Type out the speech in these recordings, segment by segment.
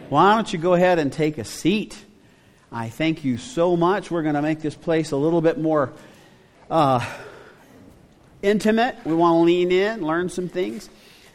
Why don't you go ahead and take a seat? I thank you so much. We're going to make this place a little bit more intimate. We want to lean in, learn some things.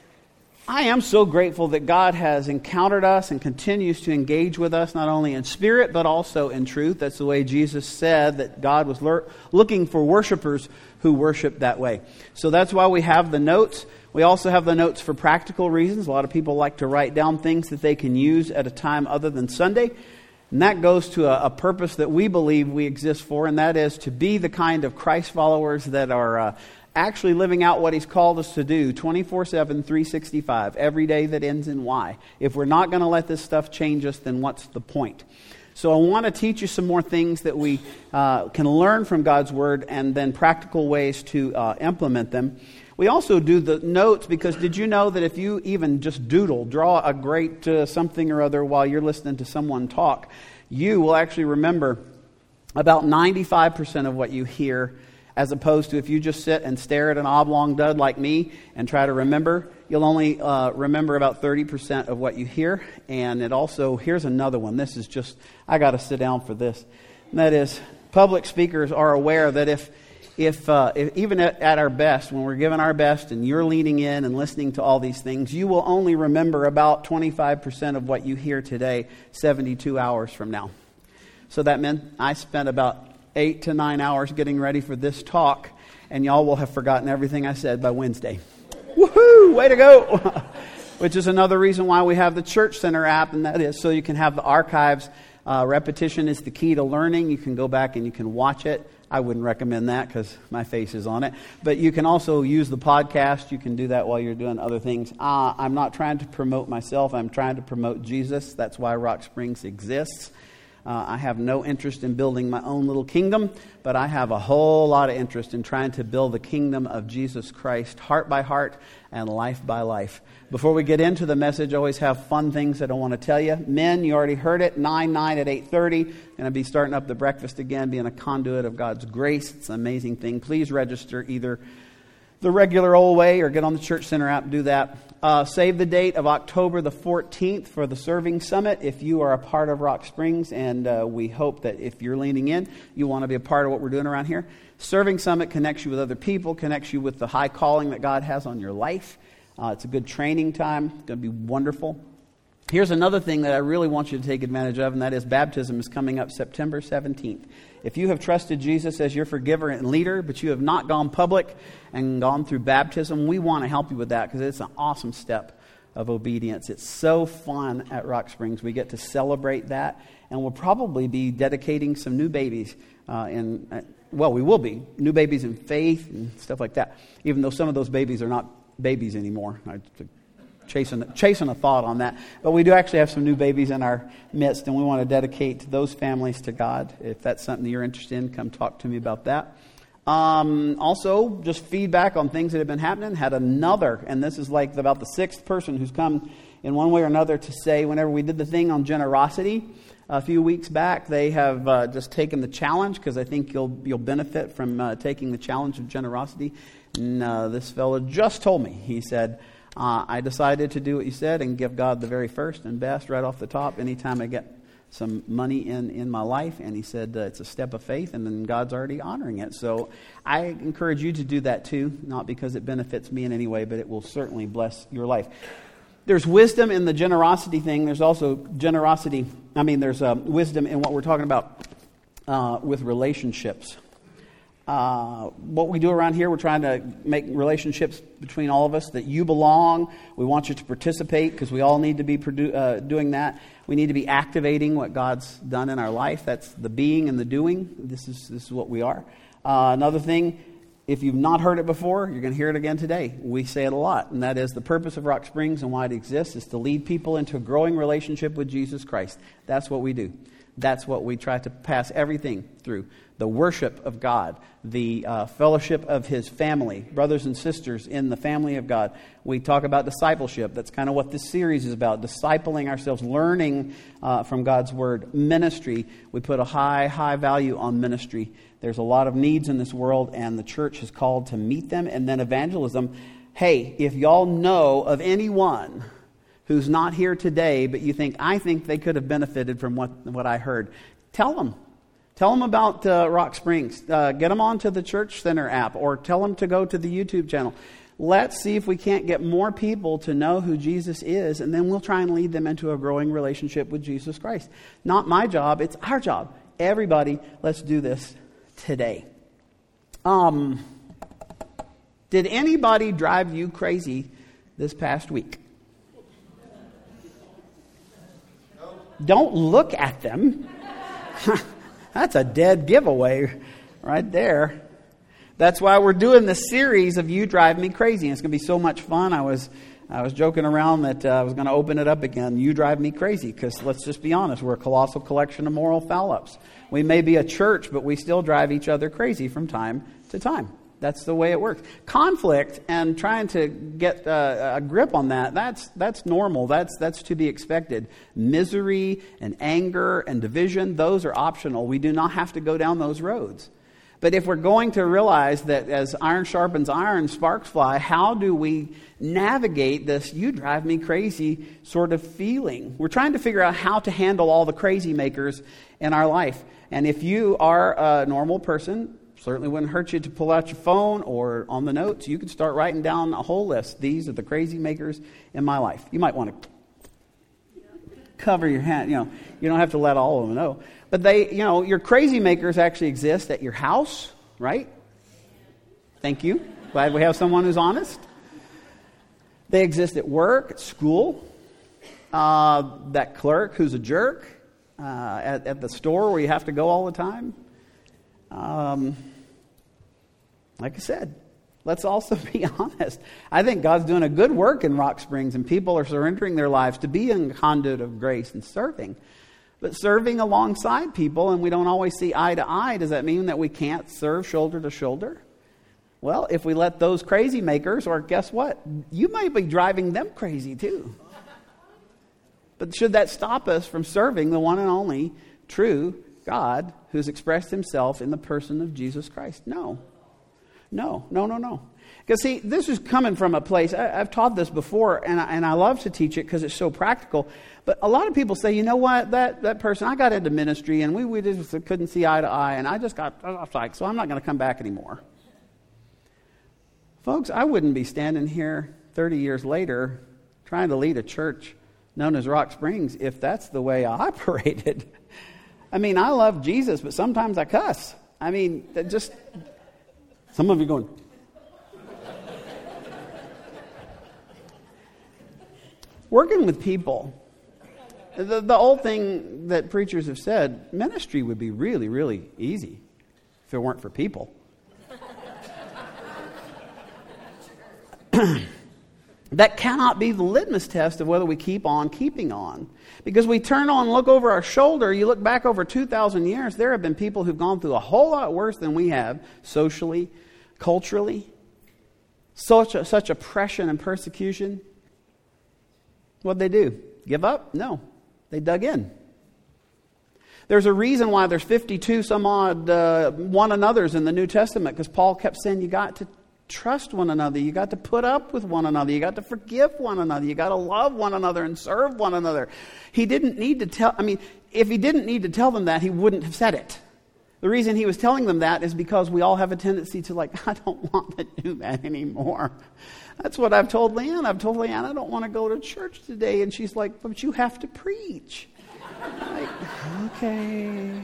I am so grateful that God has encountered us and continues to engage with us, not only in spirit, but also in truth. That's the way Jesus said that God was looking for worshipers who worship that way. So that's why we have the notes. We also have the notes for practical reasons. A lot of people like to write down things that they can use at a time other than Sunday. And that goes to a purpose that we believe we exist for, and that is to be the kind of Christ followers that are actually living out what He's called us to do 24/7, 365, every day that ends in Y. If we're not going to let this stuff change us, then what's the point? So I want to teach you some more things that we can learn from God's Word, and then practical ways to implement them. We also do the notes because did you know that if you even just draw a great something or other while you're listening to someone talk, you will actually remember about 95% of what you hear, as opposed to if you just sit and stare at an oblong dud like me and try to remember, you'll only remember about 30% of what you hear. And it also, here's another one. This is just, I got to sit down for this. And that is, public speakers are aware that if even at our best, when we're giving our best and you're leaning in and listening to all these things, you will only remember about 25% of what you hear today 72 hours from now. So that meant I spent about 8 to 9 hours getting ready for this talk, and y'all will have forgotten everything I said by Wednesday. Woohoo! Way to go! Which is another reason why we have the Church Center app, and that is so you can have the archives. Repetition is the key to learning. You can go back and you can watch it. I wouldn't recommend that because my face is on it. But you can also use the podcast. You can do that while you're doing other things. I'm not trying to promote myself. I'm trying to promote Jesus. That's why Rock Springs exists. I have no interest in building my own little kingdom, but I have a whole lot of interest in trying to build the kingdom of Jesus Christ, heart by heart and life by life. Before we get into the message, I always have fun things that I want to tell you. Men, you already heard it, 9 at 8:30. Going to be starting up the breakfast again, being a conduit of God's grace. It's an amazing thing. Please register either the regular old way or get on the Church Center app, do that. Save the date of October the 14th for the Serving Summit if you are a part of Rock Springs, and we hope that if you're leaning in, you want to be a part of what we're doing around here. Serving Summit connects you with other people, connects you with the high calling that God has on your life. It's a good training time. It's going to be wonderful. Here's another thing that I really want you to take advantage of, and that is baptism is coming up September 17th. If you have trusted Jesus as your forgiver and leader, but you have not gone public and gone through baptism, we want to help you with that because it's an awesome step of obedience. It's so fun at Rock Springs. We get to celebrate that, and we'll probably be dedicating some new babies we will be new babies in faith and stuff like that, even though some of those babies are not babies anymore. Chasing a thought on that. But we do actually have some new babies in our midst, and we want to dedicate those families to God. If that's something that you're interested in, come talk to me about that. Also, just feedback on things that have been happening. Had another, and this is like about the sixth person who's come in one way or another to say, whenever we did the thing on generosity a few weeks back, they have just taken the challenge, because I think you'll benefit from taking the challenge of generosity. And this fellow just told me, he said, I decided to do what you said and give God the very first and best right off the top anytime I get some money in my life. And he said it's a step of faith, and then God's already honoring it. So I encourage you to do that too, not because it benefits me in any way, but it will certainly bless your life. There's wisdom in the generosity thing. There's also there's wisdom in what we're talking about with relationships. What we do around here, we're trying to make relationships between all of us that you belong. We want you to participate because we all need to be doing that. We need to be activating what God's done in our life. That's the being and the doing. This is what we are. Another thing, if you've not heard it before, you're going to hear it again today. We say it a lot, and that is the purpose of Rock Springs and why it exists is to lead people into a growing relationship with Jesus Christ. That's what we do. That's what we try to pass everything through. The worship of God, the fellowship of His family, brothers and sisters in the family of God. We talk about discipleship. That's kind of what this series is about, discipling ourselves, learning from God's Word. Ministry, we put a high value on ministry. There's a lot of needs in this world, and the church is called to meet them. And then evangelism. Hey, if y'all know of anyone who's not here today, but you think, I think they could have benefited from what I heard. Tell them. Tell them about Rock Springs. Get them onto the Church Center app, or tell them to go to the YouTube channel. Let's see if we can't get more people to know who Jesus is, and then we'll try and lead them into a growing relationship with Jesus Christ. Not my job, it's our job. Everybody, let's do this today. Did anybody drive you crazy this past week? Don't look at them. That's a dead giveaway right there. That's why we're doing the series of You Drive Me Crazy. And it's going to be so much fun. I was joking around that I was going to open it up again. You Drive Me Crazy. Because let's just be honest, we're a colossal collection of moral foul-ups. We may be a church, but we still drive each other crazy from time to time. That's the way it works. Conflict and trying to get a grip on that's normal. That's to be expected. Misery and anger and division, those are optional. We do not have to go down those roads. But if we're going to realize that as iron sharpens iron, sparks fly, how do we navigate this you drive me crazy sort of feeling? We're trying to figure out how to handle all the crazy makers in our life. And if you are a normal person, certainly wouldn't hurt you to pull out your phone or on the notes. You could start writing down a whole list. These are the crazy makers in my life. You might want to cover your hand. You don't have to let all of them know. But your crazy makers actually exist at your house, right? Thank you. Glad we have someone who's honest. They exist at work, at school. That clerk who's a jerk. At the store where you have to go all the time. Like I said, let's also be honest. I think God's doing a good work in Rock Springs, and people are surrendering their lives to be a conduit of grace and serving. But serving alongside people, and we don't always see eye to eye, does that mean that we can't serve shoulder to shoulder? Well, if we let those crazy makers, or guess what? You might be driving them crazy too. But should that stop us from serving the one and only true God who's expressed himself in the person of Jesus Christ? No. Because see, this is coming from a place, I've taught this before, and I love to teach it because it's so practical. But a lot of people say, you know what, that person, I got into ministry and we just couldn't see eye to eye, and I was like, so I'm not going to come back anymore. Folks, I wouldn't be standing here 30 years later trying to lead a church known as Rock Springs if that's the way I operated. I mean, I love Jesus, but sometimes I cuss. I mean, some of you going. Working with people. The old thing that preachers have said, ministry would be really, really easy if it weren't for people. That cannot be the litmus test of whether we keep on keeping on. Because we turn on, look over our shoulder, you look back over 2,000 years, there have been people who've gone through a whole lot worse than we have, socially, culturally. Such oppression and persecution. What'd they do? Give up? No. They dug in. There's a reason why there's 52 some odd one another's in the New Testament, because Paul kept saying you got to trust one another. You got to put up with one another. You got to forgive one another. You got to love one another and serve one another. He didn't need to if he didn't need to tell them that, he wouldn't have said it. The reason he was telling them that is because we all have a tendency to I don't want to do that anymore. That's what I've told Leanne. I've told Leanne, I don't want to go to church today. And she's like, but you have to preach. I'm like, okay.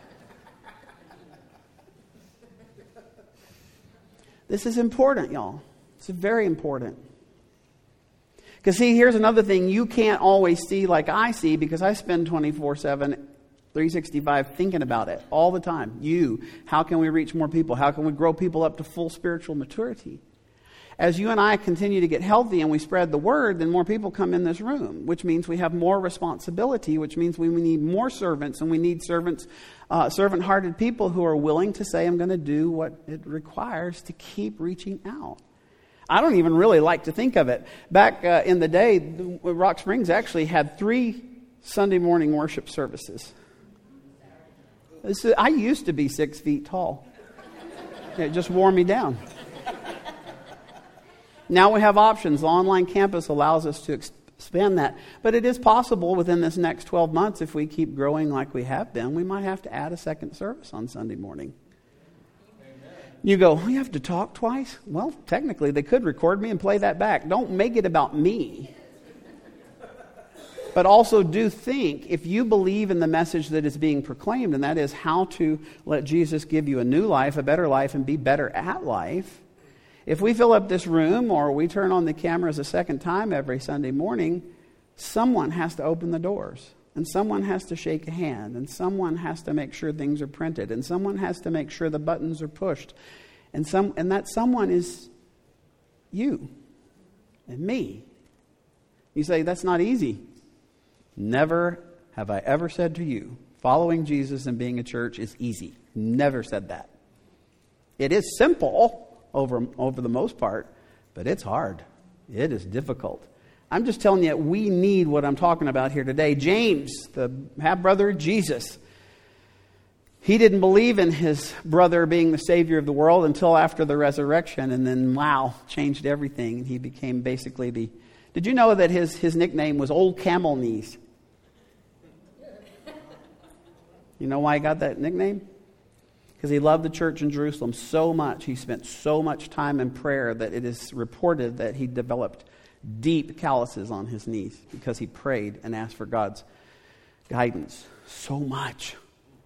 This is important, y'all. It's very important. Because see, here's another thing you can't always see like I see, because I spend 24/7, 365 thinking about it all the time. How can we reach more people? How can we grow people up to full spiritual maturity? As you and I continue to get healthy and we spread the word, then more people come in this room, which means we have more responsibility, which means we need more servants, and we need servant-hearted people who are willing to say, I'm going to do what it requires to keep reaching out. I don't even really like to think of it. Back in the day, Rock Springs actually had 3 Sunday morning worship services. I used to be 6 feet tall. It just wore me down. Now we have options. The online campus allows us to spend that. But it is possible within this next 12 months, if we keep growing like we have been, we might have to add a second service on Sunday morning. Amen. You go, you have to talk twice? Well, technically, they could record me and play that back. Don't make it about me. But also do think, if you believe in the message that is being proclaimed, and that is how to let Jesus give you a new life, a better life, and be better at life. If we fill up this room or we turn on the cameras a second time every Sunday morning, someone has to open the doors. And someone has to shake a hand. And someone has to make sure things are printed. And someone has to make sure the buttons are pushed. And that someone is you and me. You say, that's not easy. Never have I ever said to you, following Jesus and being a church is easy. Never said that. It is simple over the most part, but it's hard. It is difficult. I'm just telling you, we need what I'm talking about here today. James, the half-brother of Jesus, he didn't believe in his brother being the Savior of the world until after the resurrection, and then, wow, changed everything. And he became basically the... Did you know that his nickname was Old Camel Knees? You know why he got that nickname? Because he loved the church in Jerusalem so much. He spent so much time in prayer that it is reported that he developed deep calluses on his knees because he prayed and asked for God's guidance so much.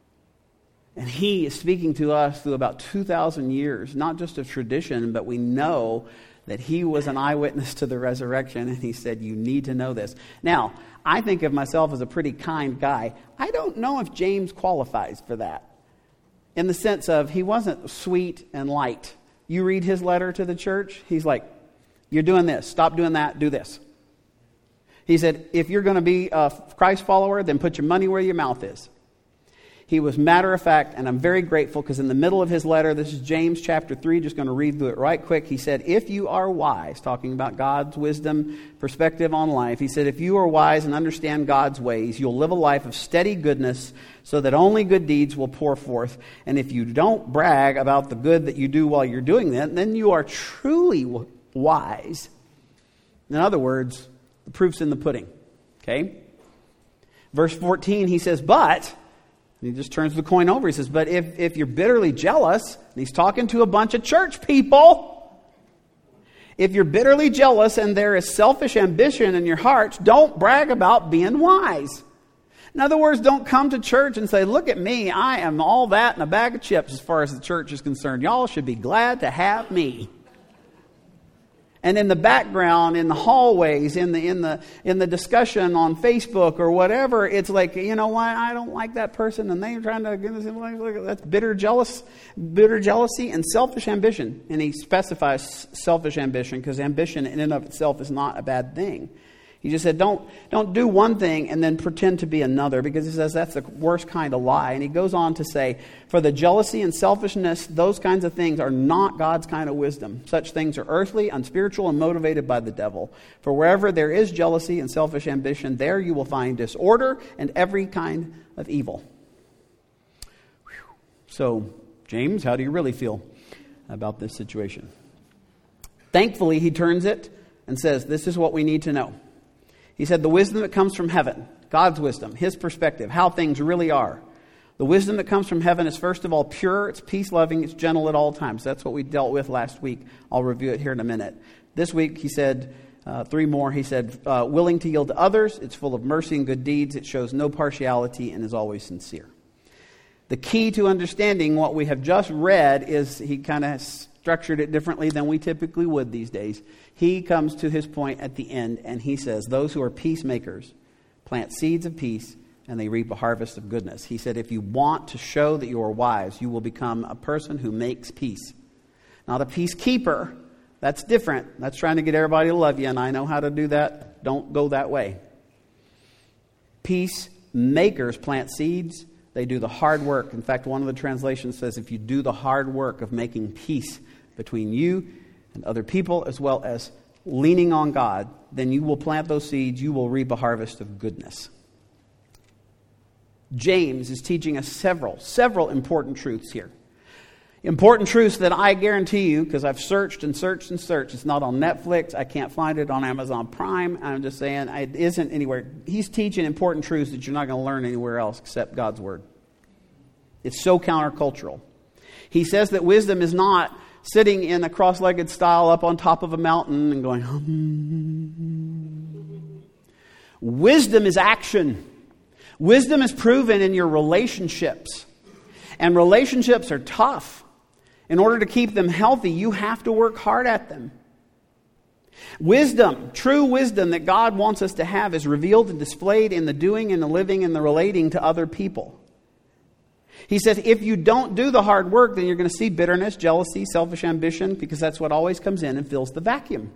And he is speaking to us through about 2,000 years, not just of tradition, but we know that he was an eyewitness to the resurrection, and he said, you need to know this. Now, I think of myself as a pretty kind guy. I don't know if James qualifies for that, in the sense of he wasn't sweet and light. You read his letter to the church, he's like, you're doing this, stop doing that, do this. He said, if you're going to be a Christ follower, then put your money where your mouth is. He was matter of fact, and I'm very grateful because in the middle of his letter, this is James chapter 3, just going to read through it right quick. He said, if you are wise, talking about God's wisdom perspective on life, he said, if you are wise and understand God's ways, you'll live a life of steady goodness so that only good deeds will pour forth. And if you don't brag about the good that you do while you're doing that, then you are truly wise. In other words, the proof's in the pudding. Okay? Verse 14, he says, but... And he just turns the coin over. He says, but if you're bitterly jealous, and he's talking to a bunch of church people. If you're bitterly jealous and there is selfish ambition in your hearts, don't brag about being wise. In other words, don't come to church and say, look at me, I am all that and a bag of chips as far as the church is concerned. Y'all should be glad to have me. And in the background, in the hallways, in the discussion on Facebook or whatever, it's like, you know why I don't like that person, and they're trying to, that's bitter jealousy and selfish ambition. And he specifies selfish ambition because ambition in and of itself is not a bad thing. He just said, don't do one thing and then pretend to be another, because he says that's the worst kind of lie. And he goes on to say, for the jealousy and selfishness, those kinds of things are not God's kind of wisdom. Such things are earthly, unspiritual, and motivated by the devil. For wherever there is jealousy and selfish ambition, there you will find disorder and every kind of evil. Whew. So, James, how do you really feel about this situation? Thankfully, he turns it and says, this is what we need to know. He said the wisdom that comes from heaven, God's wisdom, his perspective, how things really are. The wisdom that comes from heaven is first of all pure, it's peace-loving, it's gentle at all times. That's what we dealt with last week. I'll review it here in a minute. This week he said, three more. He said, willing to yield to others, it's full of mercy and good deeds, it shows no partiality and is always sincere. The key to understanding what we have just read is he kind of structured it differently than we typically would these days. He comes to his point at the end and he says, those who are peacemakers plant seeds of peace and they reap a harvest of goodness. He said, if you want to show that you are wise, you will become a person who makes peace. Not a peacekeeper. That's different. That's trying to get everybody to love you, and I know how to do that. Don't go that way. Peacemakers plant seeds. They do the hard work. In fact, one of the translations says, if you do the hard work of making peace between you and other people, as well as leaning on God, then you will plant those seeds, you will reap a harvest of goodness. James is teaching us several important truths here. Important truths that I guarantee you, because I've searched and searched and searched. It's not on Netflix. I can't find it on Amazon Prime. I'm just saying it isn't anywhere. He's teaching important truths that you're not going to learn anywhere else except God's Word. It's so countercultural. He says that wisdom is not sitting in a cross-legged style up on top of a mountain and going, Wisdom is action. Wisdom is proven in your relationships. And relationships are tough. In order to keep them healthy, you have to work hard at them. Wisdom, true wisdom that God wants us to have, is revealed and displayed in the doing and the living and the relating to other people. He says if you don't do the hard work, then you're going to see bitterness, jealousy, selfish ambition, because that's what always comes in and fills the vacuum.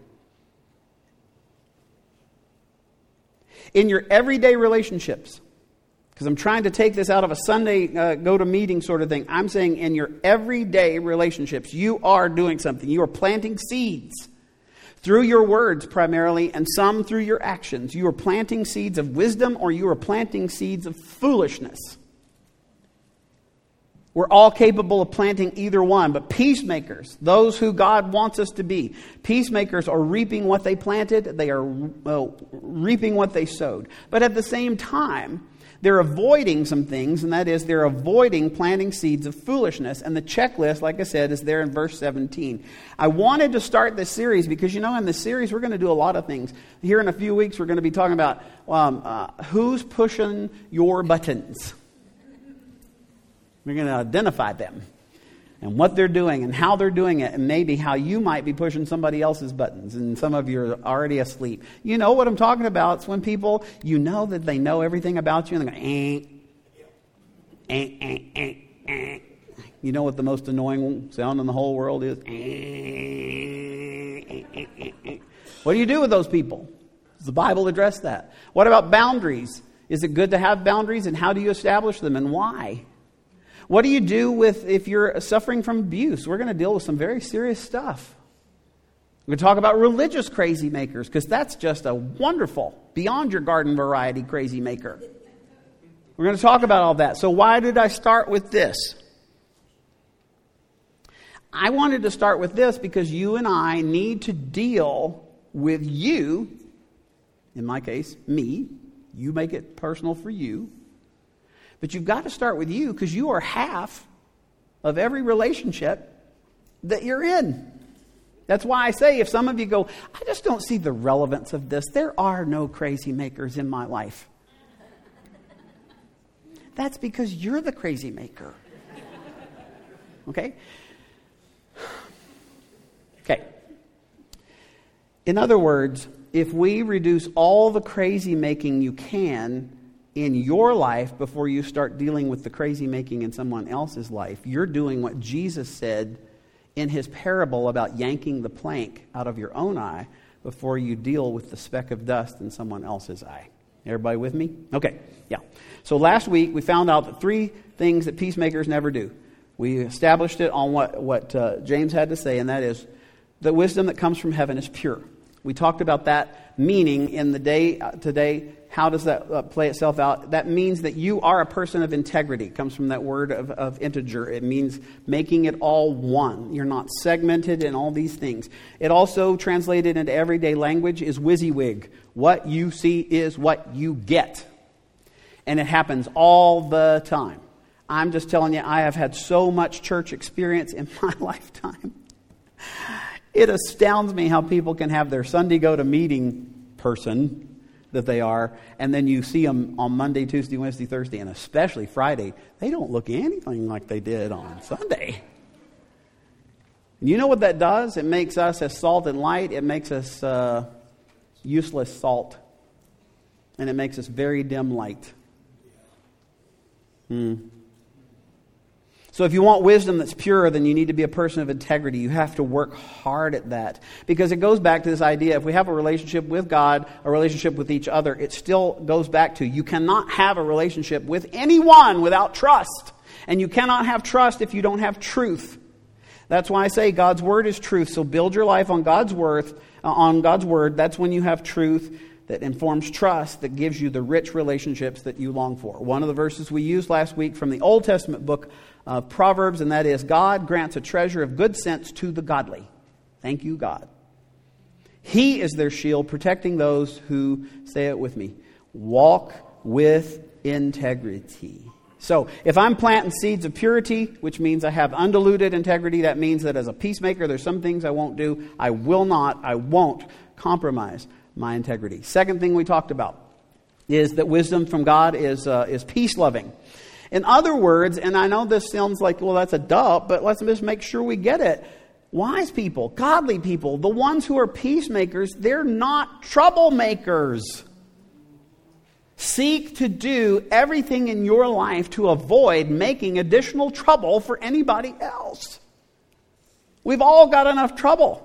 In your everyday relationships, because I'm trying to take this out of a Sunday go-to-meeting sort of thing. I'm saying in your everyday relationships, you are doing something. You are planting seeds through your words primarily, and some through your actions. You are planting seeds of wisdom, or you are planting seeds of foolishness. We're all capable of planting either one, but peacemakers, those who God wants us to be, peacemakers are reaping what they planted. They are reaping what they sowed. But at the same time, they're avoiding some things, and that is they're avoiding planting seeds of foolishness. And the checklist, like I said, is there in verse 17. I wanted to start this series because, in this series we're going to do a lot of things. Here in a few weeks we're going to be talking about who's pushing your buttons. We're going to identify them and what they're doing and how they're doing it, and maybe how you might be pushing somebody else's buttons, and some of you are already asleep. You know what I'm talking about. It's when people, that they know everything about you, and they go, You know what the most annoying sound in the whole world is? What do you do with those people? Does the Bible address that? What about boundaries? Is it good to have boundaries, and how do you establish them, and why? What do you do if you're suffering from abuse? We're going to deal with some very serious stuff. We're going to talk about religious crazy makers, because that's just a wonderful, beyond your garden variety crazy maker. We're going to talk about all that. So why did I start with this? I wanted to start with this because you and I need to deal with you, in my case, me. You make it personal for you. But you've got to start with you, because you are half of every relationship that you're in. That's why I say, if some of you go, I just don't see the relevance of this. There are no crazy makers in my life. That's because you're the crazy maker. Okay? Okay. In other words, if we reduce all the crazy making you can in your life before you start dealing with the crazy making in someone else's life, you're doing what Jesus said in his parable about yanking the plank out of your own eye before you deal with the speck of dust in someone else's eye. Everybody with me? Okay, yeah. So last week we found out that 3 things that peacemakers never do. We established it on what James had to say, and that is the wisdom that comes from heaven is pure. We talked about that meaning in the day today. How does that play itself out? That means that you are a person of integrity. It comes from that word of integer. It means making it all one. You're not segmented in all these things. It also, translated into everyday language, is WYSIWYG. What you see is what you get. And it happens all the time. I'm just telling you, I have had so much church experience in my lifetime. It astounds me how people can have their Sunday go-to-meeting person that they are, and then you see them on Monday, Tuesday, Wednesday, Thursday, and especially Friday. They don't look anything like they did on Sunday. And you know what that does? It makes us as salt and light. It makes us useless salt. And it makes us very dim light. So if you want wisdom that's pure, then you need to be a person of integrity. You have to work hard at that. Because it goes back to this idea, if we have a relationship with God, a relationship with each other, it still goes back to you cannot have a relationship with anyone without trust. And you cannot have trust if you don't have truth. That's why I say God's Word is truth. So build your life on God's Word. That's when you have truth that informs trust, that gives you the rich relationships that you long for. One of the verses we used last week from the Old Testament book of Proverbs, and that is, God grants a treasure of good sense to the godly. Thank you, God. He is their shield, protecting those who, say it with me, walk with integrity. So, if I'm planting seeds of purity, which means I have undiluted integrity, that means that as a peacemaker, there's some things I won't do. I won't compromise my integrity. Second thing we talked about is that wisdom from God is peace-loving. In other words, and I know this sounds like, well, that's a duh, but let's just make sure we get it. Wise people, godly people, the ones who are peacemakers, they're not troublemakers. Seek to do everything in your life to avoid making additional trouble for anybody else. We've all got enough trouble.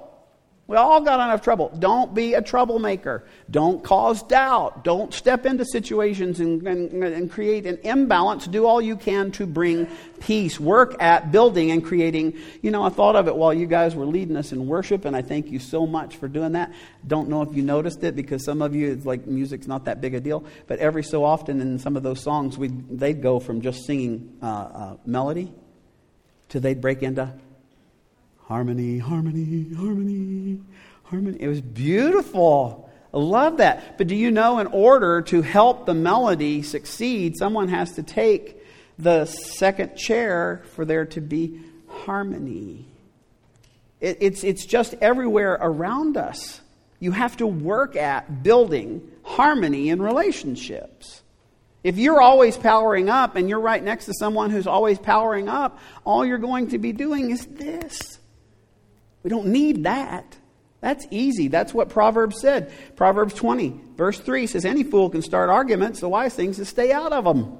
Don't be a troublemaker. Don't cause doubt. Don't step into situations and create an imbalance. Do all you can to bring peace. Work at building and creating. I thought of it while you guys were leading us in worship, and I thank you so much for doing that. Don't know if you noticed it, because some of you, it's like music's not that big a deal. But every so often in some of those songs, they'd go from just singing melody to they'd break into harmony, harmony, harmony, harmony. It was beautiful. I love that. But do you know, in order to help the melody succeed, someone has to take the second chair for there to be harmony. It's just everywhere around us. You have to work at building harmony in relationships. If you're always powering up and you're right next to someone who's always powering up, all you're going to be doing is this. We don't need that. That's easy. That's what Proverbs said. Proverbs 20, verse 3 says, any fool can start arguments. The wise thing is to stay out of them.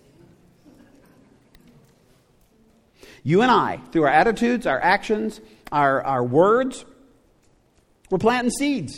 You and I, through our attitudes, our actions, our words, we're planting seeds.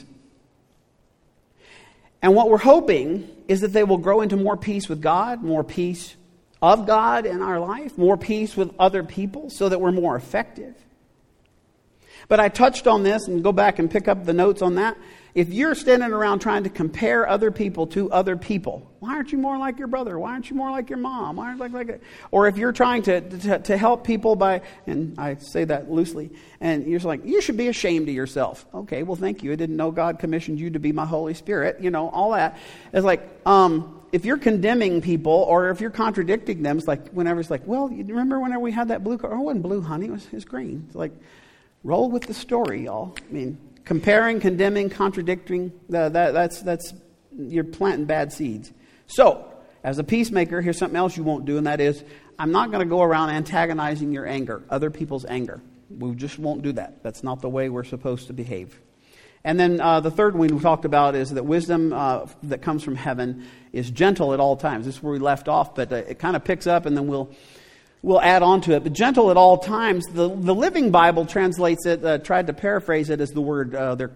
And what we're hoping is that they will grow into more peace with God, more peace of God in our life, more peace with other people, so that we're more effective. But I touched on this, and go back and pick up the notes on that. If you're standing around trying to compare other people to other people, why aren't you more like your brother? Why aren't you more like your mom? Why aren't you like or if you're trying to help people by, and I say that loosely, and you're like, you should be ashamed of yourself. Okay, well, thank you. I didn't know God commissioned you to be my Holy Spirit. All that. It's like, if you're condemning people or if you're contradicting them, it's like whenever it's like, well, you remember whenever we had that blue car? Oh, it wasn't blue, honey. It was green. It's like, roll with the story, y'all. I mean, comparing, condemning, contradicting, that's you're planting bad seeds. So, as a peacemaker, here's something else you won't do, and that is, I'm not going to go around antagonizing your anger, other people's anger. We just won't do that. That's not the way we're supposed to behave. And then the third one we talked about is that wisdom that comes from heaven is gentle at all times. This is where we left off, but it kind of picks up, and then we'll add on to it. But gentle at all times, the Living Bible translates it, tried to paraphrase it as the word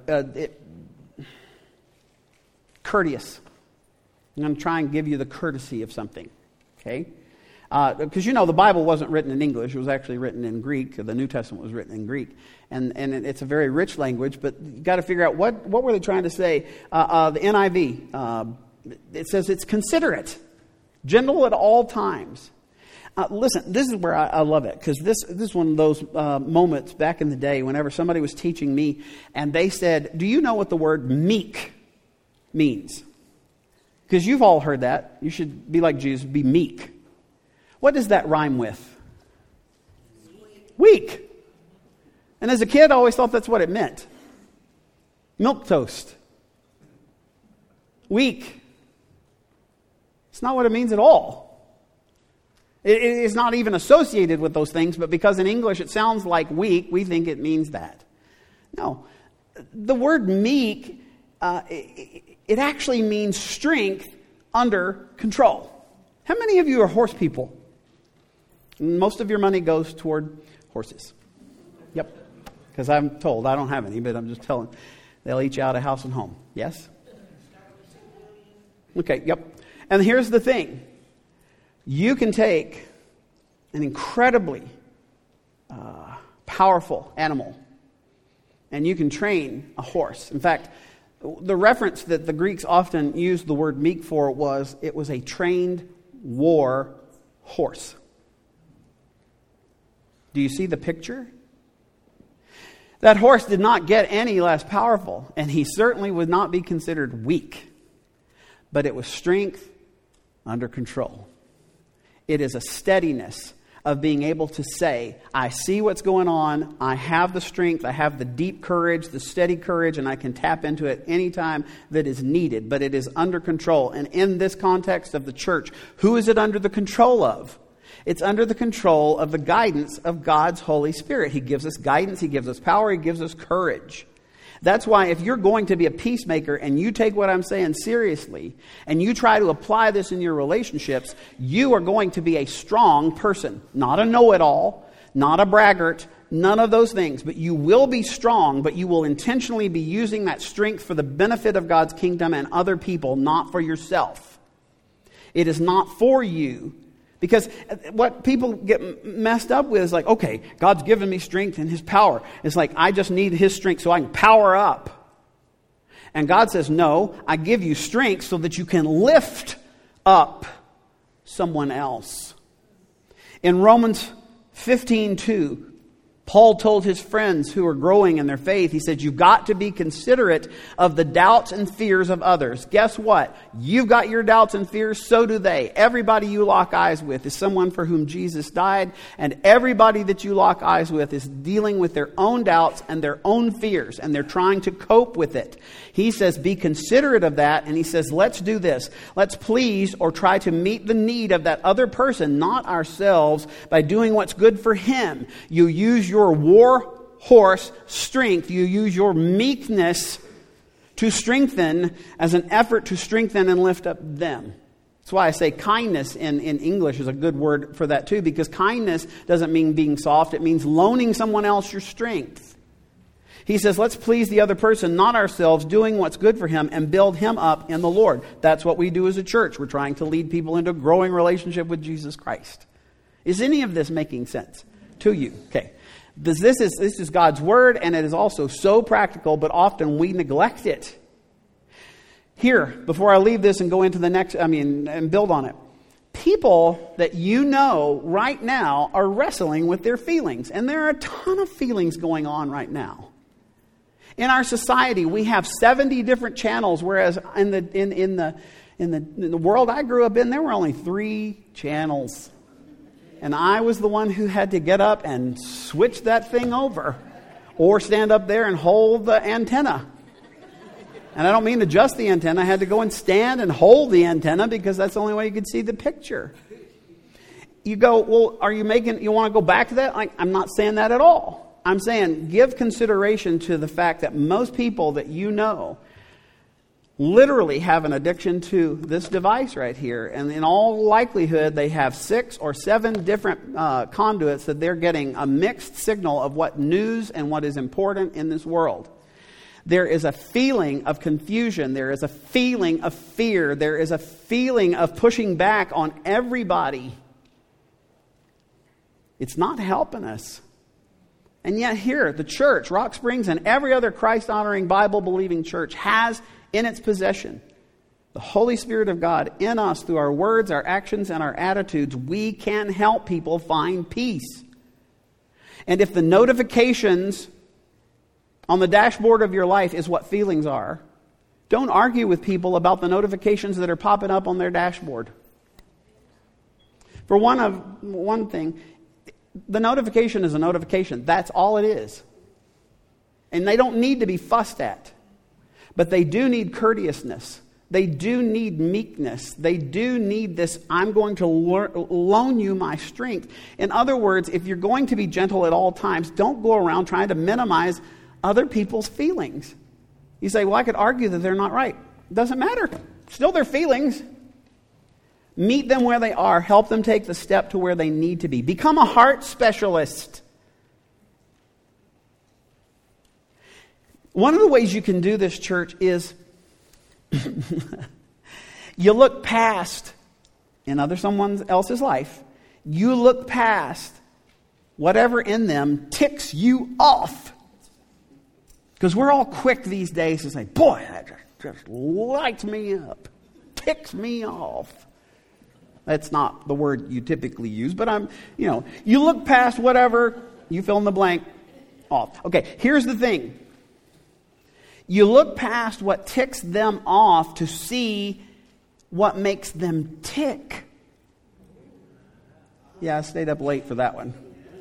courteous. I'm going to try and give you the courtesy of something. Okay? Because the Bible wasn't written in English. It was actually written in Greek. The New Testament was written in Greek. And it's a very rich language, but you've got to figure out what were they trying to say. The NIV, it says it's considerate, gentle at all times. Listen, this is where I love it, because this is one of those moments back in the day whenever somebody was teaching me and they said, do you know what the word meek means? Because you've all heard that. You should be like Jesus, be meek. What does that rhyme with? Weak. And as a kid, I always thought that's what it meant. Milquetoast. Weak. It's not what it means at all. It is not even associated with those things, but because in English it sounds like weak, we think it means that. No. The word meek, it actually means strength under control. How many of you are horse people? Most of your money goes toward horses. Yep. Because I'm told, I don't have any, but I'm just telling. They'll eat you out of house and home. Yes? Okay, yep. And here's the thing. You can take an incredibly powerful animal and you can train a horse. In fact, The reference that the Greeks often used the word meek for was, it was a trained war horse. Do you see the picture? That horse did not get any less powerful, and he certainly would not be considered weak. But it was strength under control. It is a steadiness of being able to say, I see what's going on, I have the strength, I have the deep courage, the steady courage, and I can tap into it anytime that is needed, but it is under control. And in this context of the church, who is it under the control of? It's under the control of the guidance of God's Holy Spirit. He gives us guidance, He gives us power, He gives us courage. That's why if you're going to be a peacemaker and you take what I'm saying seriously and you try to apply this in your relationships, you are going to be a strong person. Not a know-it-all, not a braggart, none of those things. But you will be strong, but you will intentionally be using that strength for the benefit of God's kingdom and other people, not for yourself. It is not for you. Because what people get messed up with is like, okay, God's given me strength and His power. It's like, I just need His strength so I can power up. And God says, no, I give you strength so that you can lift up someone else. In Romans 15:2, Paul told his friends who are growing in their faith, he said, you've got to be considerate of the doubts and fears of others. Guess what? You've got your doubts and fears, so do they. Everybody you lock eyes with is someone for whom Jesus died, and everybody that you lock eyes with is dealing with their own doubts and their own fears, and they're trying to cope with it. He says, be considerate of that, and he says, let's do this. Let's please or try to meet the need of that other person, not ourselves, by doing what's good for him. You use your war horse strength, you use your meekness to strengthen as an effort to strengthen and lift up them. That's why I say kindness in English is a good word for that too, because kindness doesn't mean being soft, it means loaning someone else your strength. He says, let's please the other person, not ourselves, doing what's good for him and build him up in the Lord. That's what we do as a church. We're trying to lead people into a growing relationship with Jesus Christ. Is any of this making sense to you? Okay. This is God's word, and it is also so practical, but often we neglect it. Here, before I leave this and go into the next, and build on it. People that you know right now are wrestling with their feelings, and there are a ton of feelings going on right now. In our society, we have 70 different channels, whereas in the world I grew up in, there were only 3 channels. And I was the one who had to get up and switch that thing over, or stand up there and hold the antenna. And I don't mean adjust the antenna. I had to go and stand and hold the antenna because that's the only way you could see the picture. You go, well, you want to go back to that? I'm not saying that at all. I'm saying give consideration to the fact that most people that you know literally have an addiction to this device right here. And in all likelihood, they have 6 or 7 different conduits that they're getting a mixed signal of what news and what is important in this world. There is a feeling of confusion. There is a feeling of fear. There is a feeling of pushing back on everybody. It's not helping us. And yet here, the church, Rock Springs, and every other Christ-honoring, Bible-believing church has in its possession the Holy Spirit of God in us through our words, our actions, and our attitudes. We can help people find peace. And if the notifications on the dashboard of your life is what feelings are, don't argue with people about the notifications that are popping up on their dashboard. For one thing, the notification is a notification. That's all it is. And they don't need to be fussed at. But they do need courteousness. They do need meekness. They do need this, I'm going to loan you my strength. In other words, if you're going to be gentle at all times, don't go around trying to minimize other people's feelings. You say, well, I could argue that they're not right. It doesn't matter. Still their feelings. Meet them where they are. Help them take the step to where they need to be. Become a heart specialist. One of the ways you can do this, church, is you look past, in someone else's life, you look past whatever in them ticks you off. Because we're all quick these days to say, boy, that just lights me up, ticks me off. That's not the word you typically use, but you look past whatever, you fill in the blank, off. Okay, here's the thing. You look past what ticks them off to see what makes them tick. Yeah, I stayed up late for that one.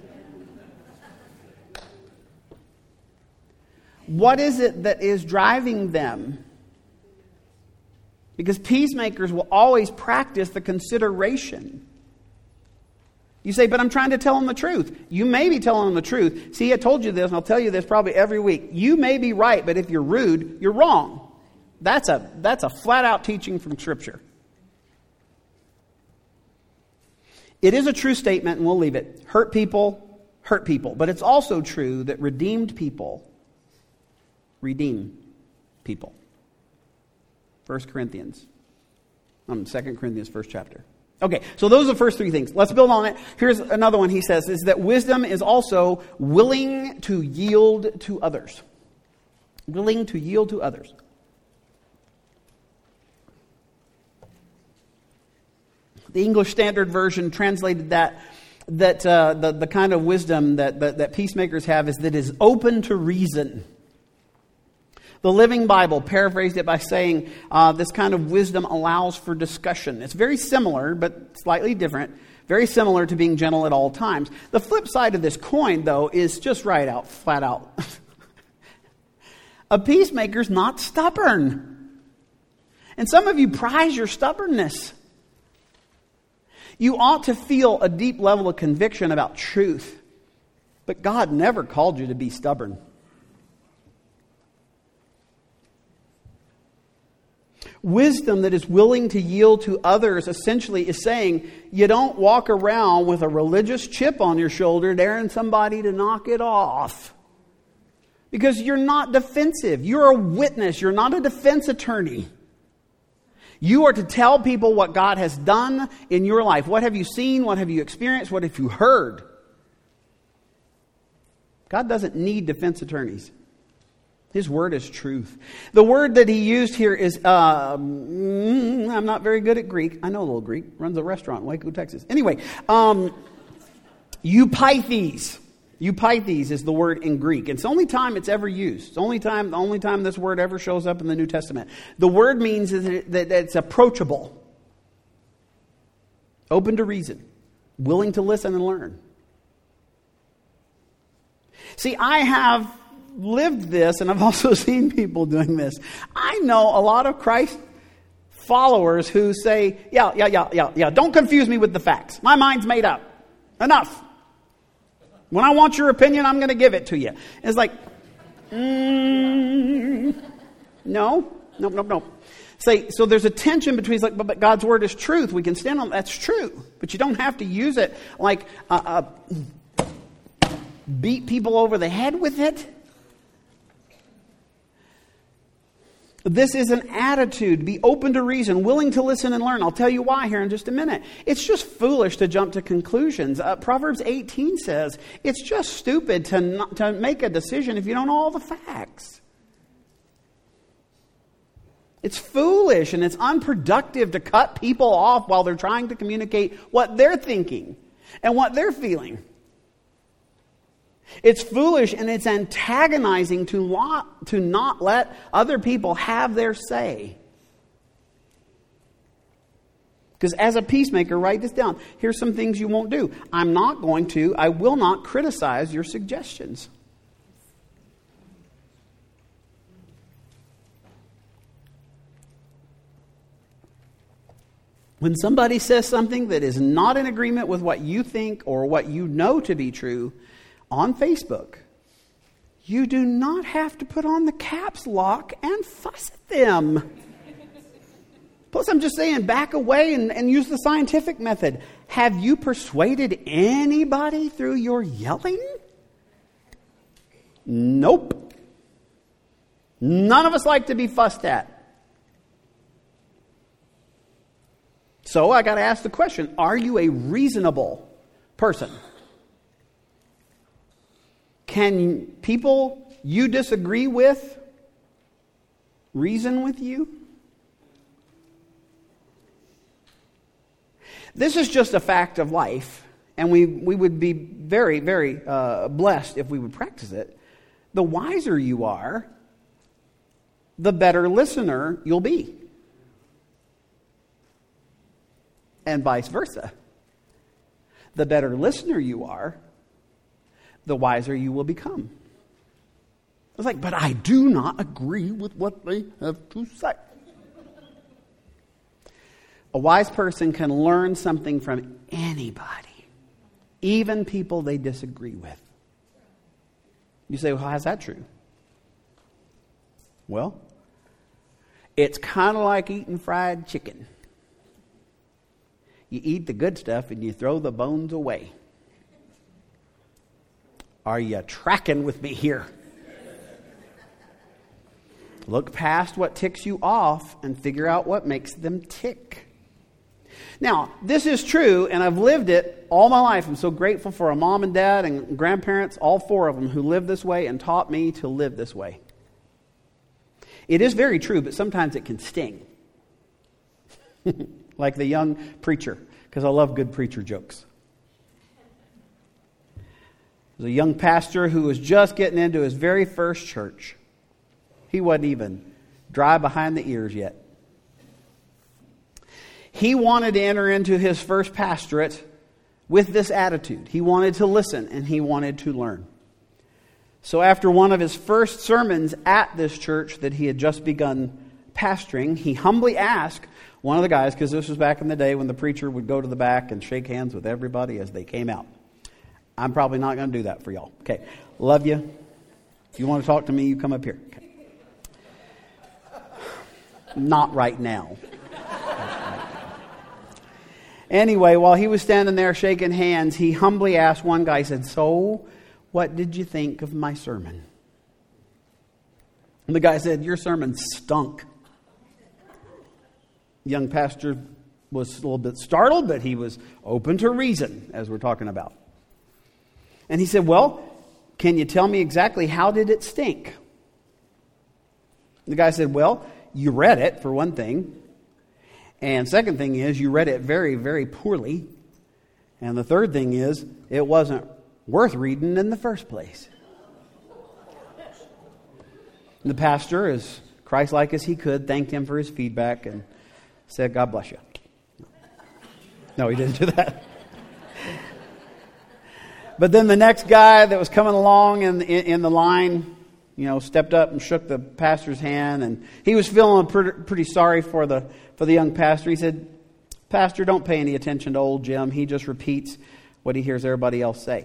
What is it that is driving them? Because peacemakers will always practice the consideration. You say, but I'm trying to tell them the truth. You may be telling them the truth. See, I told you this, and I'll tell you this probably every week. You may be right, but if you're rude, you're wrong. That's a flat-out teaching from Scripture. It is a true statement, and we'll leave it. Hurt people, hurt people. But it's also true that redeemed people redeem people. 2 Corinthians, first chapter. Okay, so those are the first three things. Let's build on it. Here's another one he says, is that wisdom is also willing to yield to others. Willing to yield to others. The English Standard Version translated that the kind of wisdom that peacemakers have is that is open to reason. The Living Bible paraphrased it by saying this kind of wisdom allows for discussion. It's very similar, but slightly different. Very similar to being gentle at all times. The flip side of this coin, though, is just flat out. A peacemaker's not stubborn. And some of you prize your stubbornness. You ought to feel a deep level of conviction about truth. But God never called you to be stubborn. Wisdom that is willing to yield to others essentially is saying you don't walk around with a religious chip on your shoulder daring somebody to knock it off. Because you're not defensive. You're a witness. You're not a defense attorney. You are to tell people what God has done in your life. What have you seen? What have you experienced? What have you heard? God doesn't need defense attorneys. His word is truth. The word that he used here is, I'm not very good at Greek. I know a little Greek. Runs a restaurant in Waco, Texas. Anyway, eupeithes. Eupeithes is the word in Greek. It's the only time it's ever used. It's the only time this word ever shows up in the New Testament. The word means that it's approachable. Open to reason. Willing to listen and learn. See, I have lived this, and I've also seen people doing this. I know a lot of Christ followers who say, yeah, don't confuse me with the facts. My mind's made up. Enough. When I want your opinion, I'm going to give it to you. It's like, no. So there's a tension between, but God's word is truth. We can stand on that's true, but you don't have to use it like beat people over the head with it. This is an attitude. Be open to reason, willing to listen and learn. I'll tell you why here in just a minute. It's just foolish to jump to conclusions. Proverbs 18 says it's just stupid to make a decision if you don't know all the facts. It's foolish and it's unproductive to cut people off while they're trying to communicate what they're thinking and what they're feeling. It's foolish and it's antagonizing to not let other people have their say. Because as a peacemaker, write this down. Here's some things you won't do. I will not criticize your suggestions. When somebody says something that is not in agreement with what you think or what you know to be true, on Facebook, you do not have to put on the caps lock and fuss at them. Plus, I'm just saying, back away and use the scientific method. Have you persuaded anybody through your yelling? Nope. None of us like to be fussed at. So I got to ask the question, are you a reasonable person? Can people you disagree with reason with you? This is just a fact of life, and we would be very, very blessed if we would practice it. The wiser you are, the better listener you'll be. And vice versa. The better listener you are, the wiser you will become. It's like, but I do not agree with what they have to say. A wise person can learn something from anybody, even people they disagree with. You say, well, how's that true? Well, it's kind of like eating fried chicken. You eat the good stuff and you throw the bones away. Are you tracking with me here? Look past what ticks you off and figure out what makes them tick. Now, this is true, and I've lived it all my life. I'm so grateful for a mom and dad and grandparents, all four of them, who lived this way and taught me to live this way. It is very true, but sometimes it can sting. Like the young preacher, because I love good preacher jokes. There's a young pastor who was just getting into his very first church. He wasn't even dry behind the ears yet. He wanted to enter into his first pastorate with this attitude. He wanted to listen and he wanted to learn. So after one of his first sermons at this church that he had just begun pastoring, he humbly asked one of the guys, because this was back in the day when the preacher would go to the back and shake hands with everybody as they came out. I'm probably not going to do that for y'all. Okay, love you. If you want to talk to me, you come up here. Okay. Not right now. Anyway, while he was standing there shaking hands, he humbly asked one guy, he said, "So, what did you think of my sermon?" And the guy said, "Your sermon stunk." The young pastor was a little bit startled, but he was open to reason, as we're talking about. And he said, "Well, can you tell me exactly how did it stink?" The guy said, "Well, you read it, for one thing. And second thing is, you read it very, very poorly. And the third thing is, it wasn't worth reading in the first place." And the pastor, as Christ-like as he could, thanked him for his feedback and said, "God bless you." No, he didn't do that. But then the next guy that was coming along in the line, stepped up and shook the pastor's hand, and he was feeling pretty sorry for the young pastor. He said, "Pastor, don't pay any attention to old Jim. He just repeats what he hears everybody else say."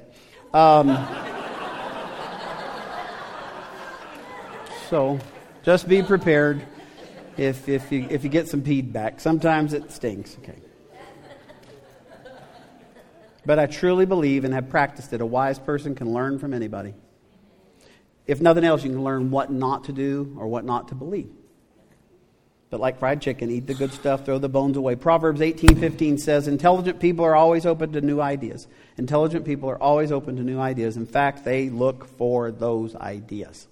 So just be prepared if you get some feedback. Sometimes it stings. Okay. But I truly believe and have practiced it. A wise person can learn from anybody. If nothing else, you can learn what not to do or what not to believe. But like fried chicken, eat the good stuff, throw the bones away. Proverbs 18:15 says, "Intelligent people are always open to new ideas." Intelligent people are always open to new ideas. In fact, they look for those ideas.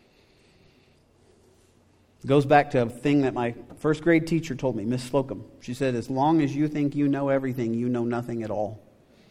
It goes back to a thing that my first grade teacher told me, Miss Slocum. She said, "As long as you think you know everything, you know nothing at all."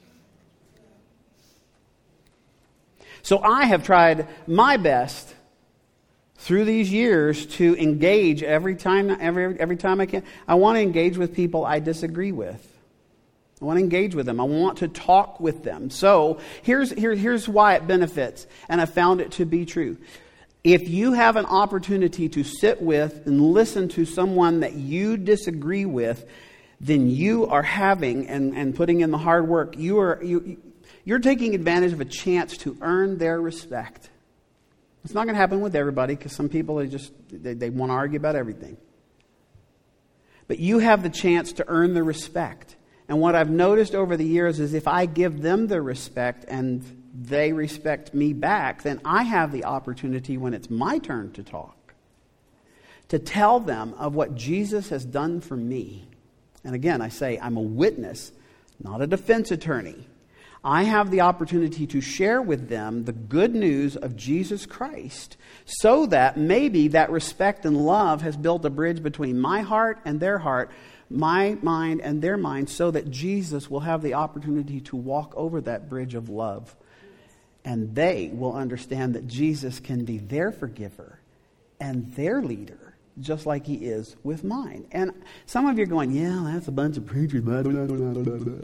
So I have tried my best through these years to engage every time I can. I want to engage with people I disagree with. I want to engage with them. I want to talk with them. So here's why it benefits, and I found it to be true. If you have an opportunity to sit with and listen to someone that you disagree with, then you are having and putting in the hard work. You're taking advantage of a chance to earn their respect. It's not going to happen with everybody, because some people they want to argue about everything. But you have the chance to earn the respect. And what I've noticed over the years is if I give them the respect and they respect me back, then I have the opportunity when it's my turn to talk, to tell them of what Jesus has done for me. And again, I say I'm a witness, not a defense attorney. I have the opportunity to share with them the good news of Jesus Christ so that maybe that respect and love has built a bridge between my heart and their heart, my mind and their mind, so that Jesus will have the opportunity to walk over that bridge of love. And they will understand that Jesus can be their forgiver and their leader, just like he is with mine. And some of you are going, yeah, that's a bunch of preachers. Blah, blah, blah, blah, blah, blah.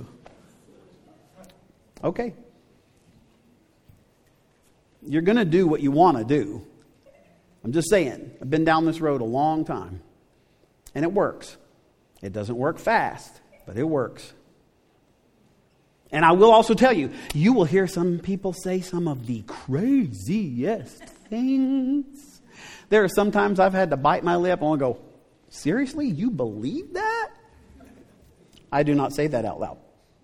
Okay. You're going to do what you want to do. I'm just saying. I've been down this road a long time. And it works. It doesn't work fast, but it works. And I will also tell you, you will hear some people say some of the craziest things. There are sometimes I've had to bite my lip and go, seriously, you believe that? I do not say that out loud.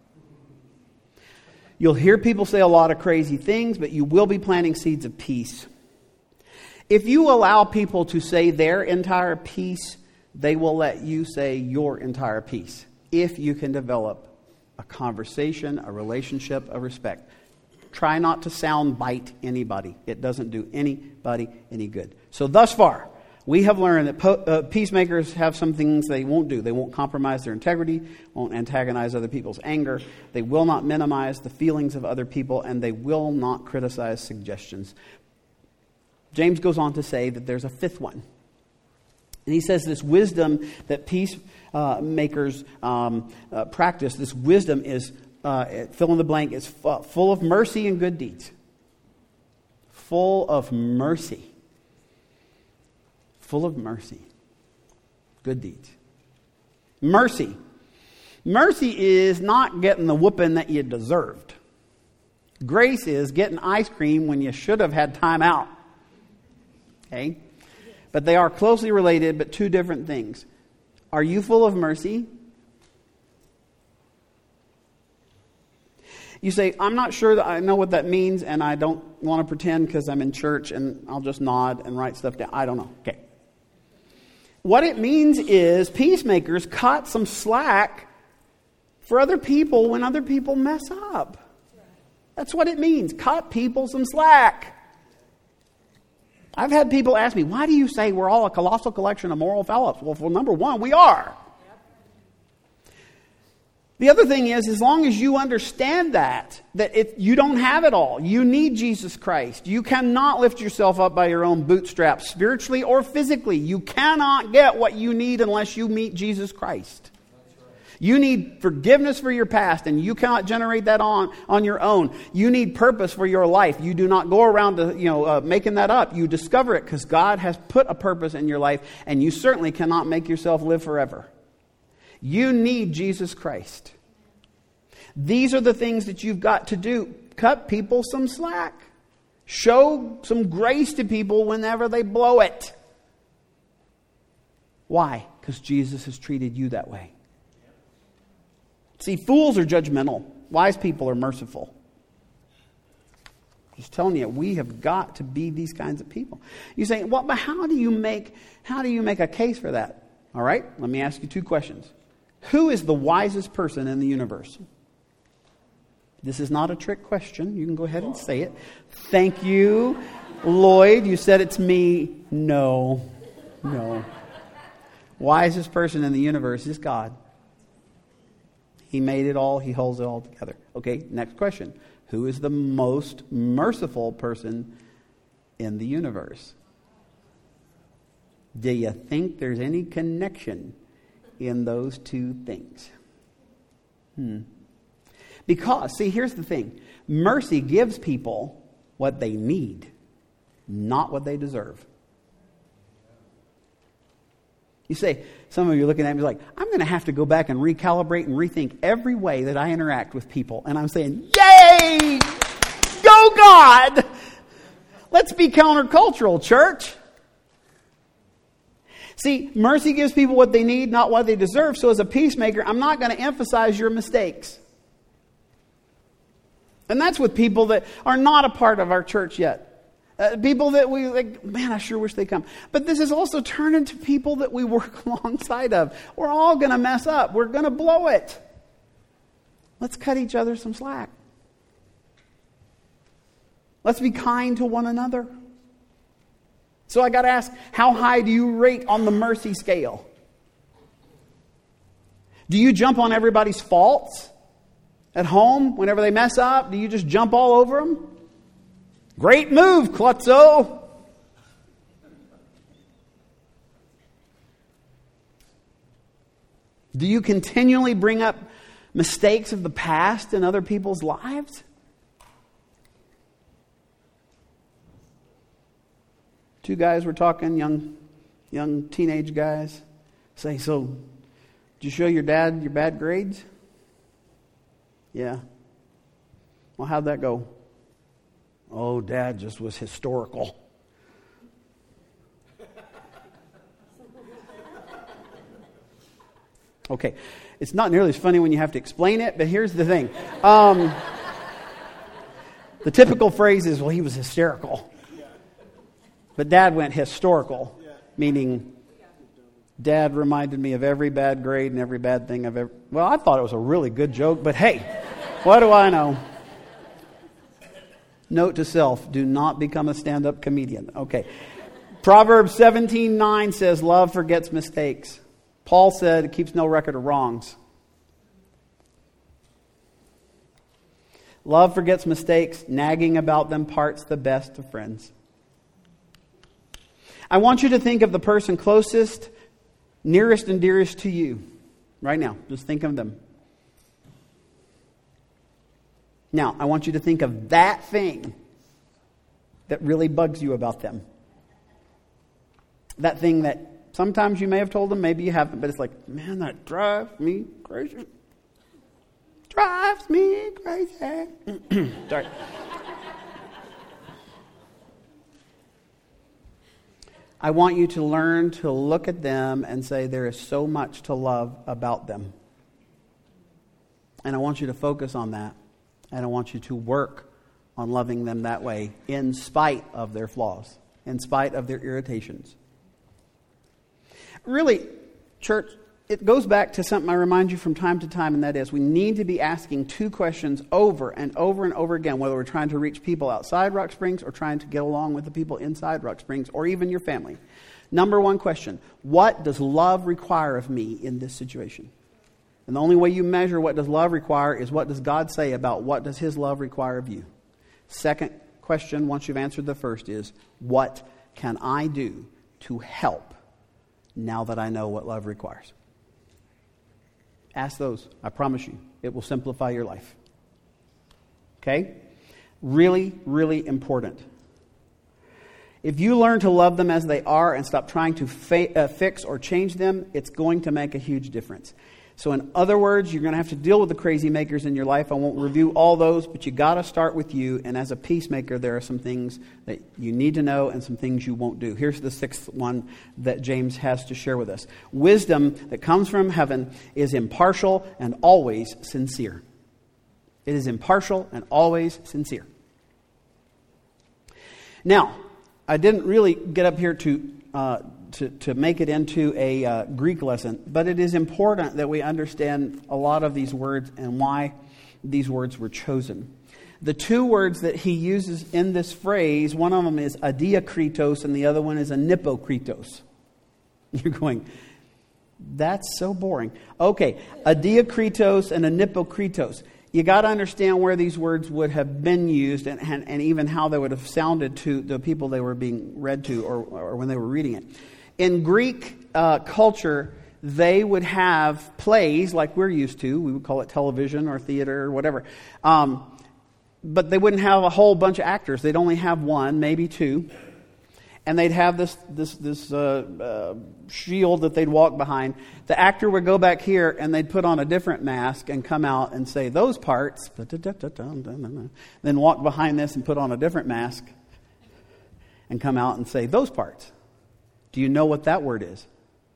You'll hear people say a lot of crazy things, but you will be planting seeds of peace. If you allow people to say their entire piece, they will let you say your entire piece. If you can develop a conversation, a relationship, a respect. Try not to soundbite anybody. It doesn't do anybody any good. So thus far, we have learned that peacemakers have some things they won't do. They won't compromise their integrity, won't antagonize other people's anger. They will not minimize the feelings of other people, and they will not criticize suggestions. James goes on to say that there's a fifth one. And he says this wisdom that peacemakers practice, this wisdom is, fill in the blank, is full of mercy and good deeds. Full of mercy. Full of mercy. Good deeds. Mercy. Mercy is not getting the whooping that you deserved. Grace is getting ice cream when you should have had time out. Okay? But they are closely related, but two different things. Are you full of mercy? You say, I'm not sure that I know what that means, and I don't want to pretend because I'm in church and I'll just nod and write stuff down. I don't know. Okay. What it means is peacemakers cut some slack for other people when other people mess up. That's what it means. Cut people some slack. I've had people ask me, why do you say we're all a colossal collection of moral fellows? Well, number one, we are. The other thing is, as long as you understand that you don't have it all. You need Jesus Christ. You cannot lift yourself up by your own bootstraps, spiritually or physically. You cannot get what you need unless you meet Jesus Christ. You need forgiveness for your past, and you cannot generate that on your own. You need purpose for your life. You do not go around making that up. You discover it because God has put a purpose in your life, and you certainly cannot make yourself live forever. You need Jesus Christ. These are the things that you've got to do. Cut people some slack. Show some grace to people whenever they blow it. Why? Because Jesus has treated you that way. See, fools are judgmental. Wise people are merciful. Just telling you, we have got to be these kinds of people. You say, well, but how do you make a case for that? All right, let me ask you two questions. Who is the wisest person in the universe? This is not a trick question. You can go ahead and say it. Thank you, Lloyd. You said it's me. No. Wisest person in the universe is God. He made it all. He holds it all together. Okay, next question. Who is the most merciful person in the universe? Do you think there's any connection in those two things? Because, see, here's the thing. Mercy gives people what they need, not what they deserve. You say, some of you are looking at me like, I'm going to have to go back and recalibrate and rethink every way that I interact with people. And I'm saying, yay! Go God! Let's be countercultural, church. See, mercy gives people what they need, not what they deserve. So as a peacemaker, I'm not going to emphasize your mistakes. And that's with people that are not a part of our church yet. People that we like, man, I sure wish they come. But this has also turned into people that we work alongside of. We're all going to mess up. We're going to blow it. Let's cut each other some slack. Let's be kind to one another. So I got to ask, how high do you rate on the mercy scale? Do you jump on everybody's faults at home whenever they mess up? Do you just jump all over them? Great move, Klutzo. Do you continually bring up mistakes of the past in other people's lives? Two guys were talking, young teenage guys. Say, so, did you show your dad your bad grades? Yeah. Well, how'd that go? Oh, Dad just was historical. Okay, it's not nearly as funny when you have to explain it, but here's the thing. The typical phrase is, well, he was hysterical. But Dad went historical, meaning Dad reminded me of every bad grade and every bad thing I've ever... Well, I thought it was a really good joke, but hey, what do I know? Note to self, do not become a stand-up comedian. Okay. Proverbs 17:9 says, love forgets mistakes. Paul said it keeps no record of wrongs. Love forgets mistakes. Nagging about them parts the best of friends. I want you to think of the person closest, nearest and dearest to you. Right now. Just think of them. Now, I want you to think of that thing that really bugs you about them. That thing that sometimes you may have told them, maybe you haven't, but it's like, man, that drives me crazy. Drives me crazy. Sorry. I want you to learn to look at them and say, there is so much to love about them. And I want you to focus on that. And I want you to work on loving them that way in spite of their flaws, in spite of their irritations. Really, church, it goes back to something I remind you from time to time, and that is we need to be asking two questions over and over and over again, whether we're trying to reach people outside Rock Springs or trying to get along with the people inside Rock Springs or even your family. Number one question, what does love require of me in this situation? And the only way you measure what does love require is what does God say about what does His love require of you. Second question, once you've answered the first, is what can I do to help now that I know what love requires? Ask those. I promise you, it will simplify your life. Okay? Really, really important. If you learn to love them as they are and stop trying to fix or change them, it's going to make a huge difference. So in other words, you're going to have to deal with the crazy makers in your life. I won't review all those, but you got to start with you. And as a peacemaker, there are some things that you need to know and some things you won't do. Here's the sixth one that James has to share with us. Wisdom that comes from heaven is impartial and always sincere. It is impartial and always sincere. Now, I didn't really get up here to make it into a Greek lesson, but it is important that we understand a lot of these words and why these words were chosen. The two words that he uses in this phrase, one of them is adiakritos and the other one is anipokritos. You're going, that's so boring. Okay, adiakritos and anipokritos. You got to understand where these words would have been used and even how they would have sounded to the people they were being read to or when they were reading it. In Greek culture, they would have plays like we're used to. We would call it television or theater or whatever. But they wouldn't have a whole bunch of actors. They'd only have one, maybe two. And they'd have this shield that they'd walk behind. The actor would go back here and they'd put on a different mask and come out and say those parts. Then walk behind this and put on a different mask and come out and say those parts. Do you know what that word is?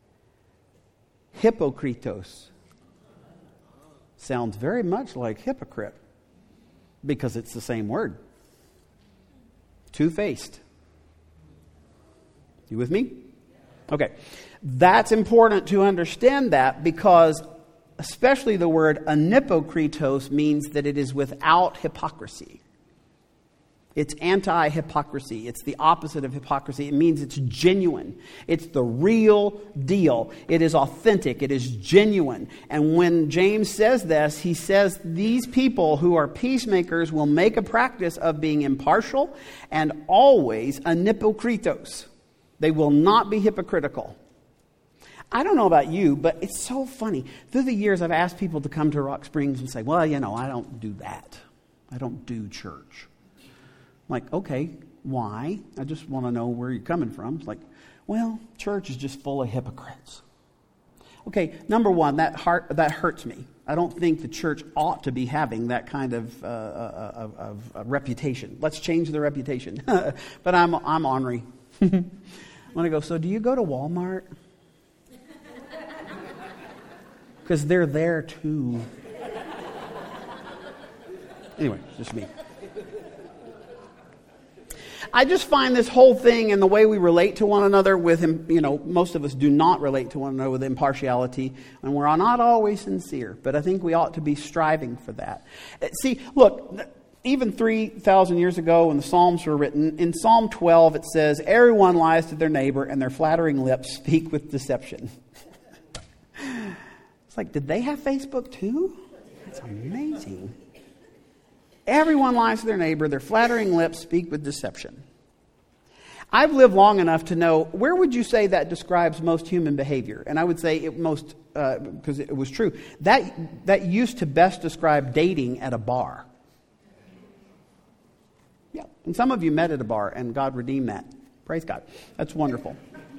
Hypokritos. Sounds very much like hypocrite because it's the same word. Two-faced. You with me? Okay. That's important to understand that because especially the word anipokritos means that it is without hypocrisy. It's anti-hypocrisy. It's the opposite of hypocrisy. It means it's genuine. It's the real deal. It is authentic. It is genuine. And when James says this, he says these people who are peacemakers will make a practice of being impartial and always anipokritos. They will not be hypocritical. I don't know about you, but it's so funny. Through the years, I've asked people to come to Rock Springs and say, well, I don't do that. I don't do church. I'm like, okay, why? I just want to know where you're coming from. It's like, well, church is just full of hypocrites. Okay, number one, that hurts me. I don't think the church ought to be having that kind of reputation. Let's change the reputation. But I'm ornery. I'm going to go, so do you go to Walmart? Because they're there too. Anyway, just me. I just find this whole thing and the way we relate to one another with him, most of us do not relate to one another with impartiality, and we're not always sincere, but I think we ought to be striving for that. See, look, even 3,000 years ago when the Psalms were written, in Psalm 12 it says, everyone lies to their neighbor and their flattering lips speak with deception. It's like, did they have Facebook too? That's amazing. Everyone lies to their neighbor. Their flattering lips speak with deception. I've lived long enough to know, where would you say that describes most human behavior? And I would say because it was true, that used to best describe dating at a bar. Yeah, and some of you met at a bar, and God redeemed that. Praise God. That's wonderful.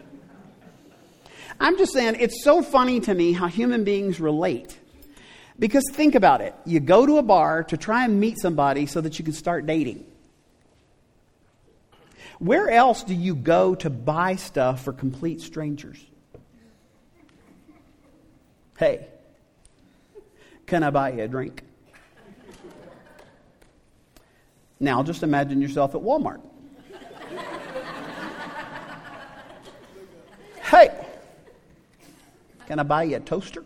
I'm just saying, it's so funny to me how human beings relate. Because think about it. You go to a bar to try and meet somebody so that you can start dating. Where else do you go to buy stuff for complete strangers? Hey, can I buy you a drink? Now just imagine yourself at Walmart. Hey, can I buy you a toaster?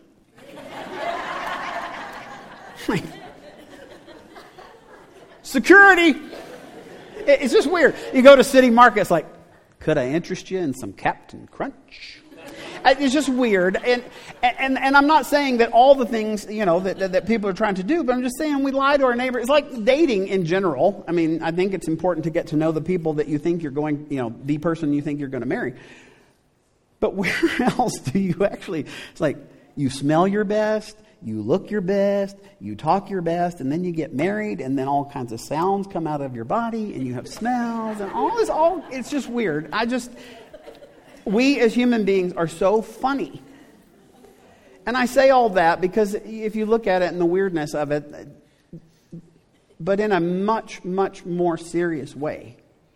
Security. It's just weird. You go to City Market, it's like, could I interest you in some Captain Crunch? It's just weird. And I'm not saying that all the things, that people are trying to do, but I'm just saying we lie to our neighbor. It's like dating in general. I mean, I think it's important to get to know the people that you think you're going, the person you think you're going to marry. But where else do you actually, it's like, you smell your best, you look your best, you talk your best, and then you get married, and then all kinds of sounds come out of your body, and you have smells, and it's just weird. We as human beings are so funny. And I say all that because if you look at it in the weirdness of it, but in a much, much more serious way,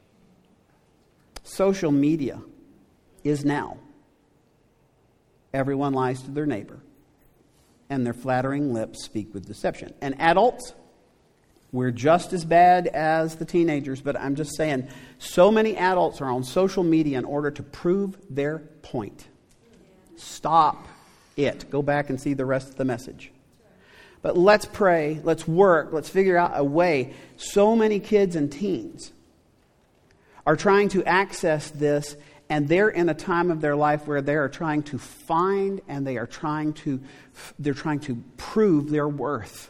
social media is now. Everyone lies to their neighbor, and their flattering lips speak with deception. And adults, we're just as bad as the teenagers, but I'm just saying, so many adults are on social media in order to prove their point. Stop it. Go back and see the rest of the message. But let's pray, let's work, let's figure out a way. So many kids and teens are trying to access this, and they're in a time of their life where they are trying to find and they're trying to prove their worth.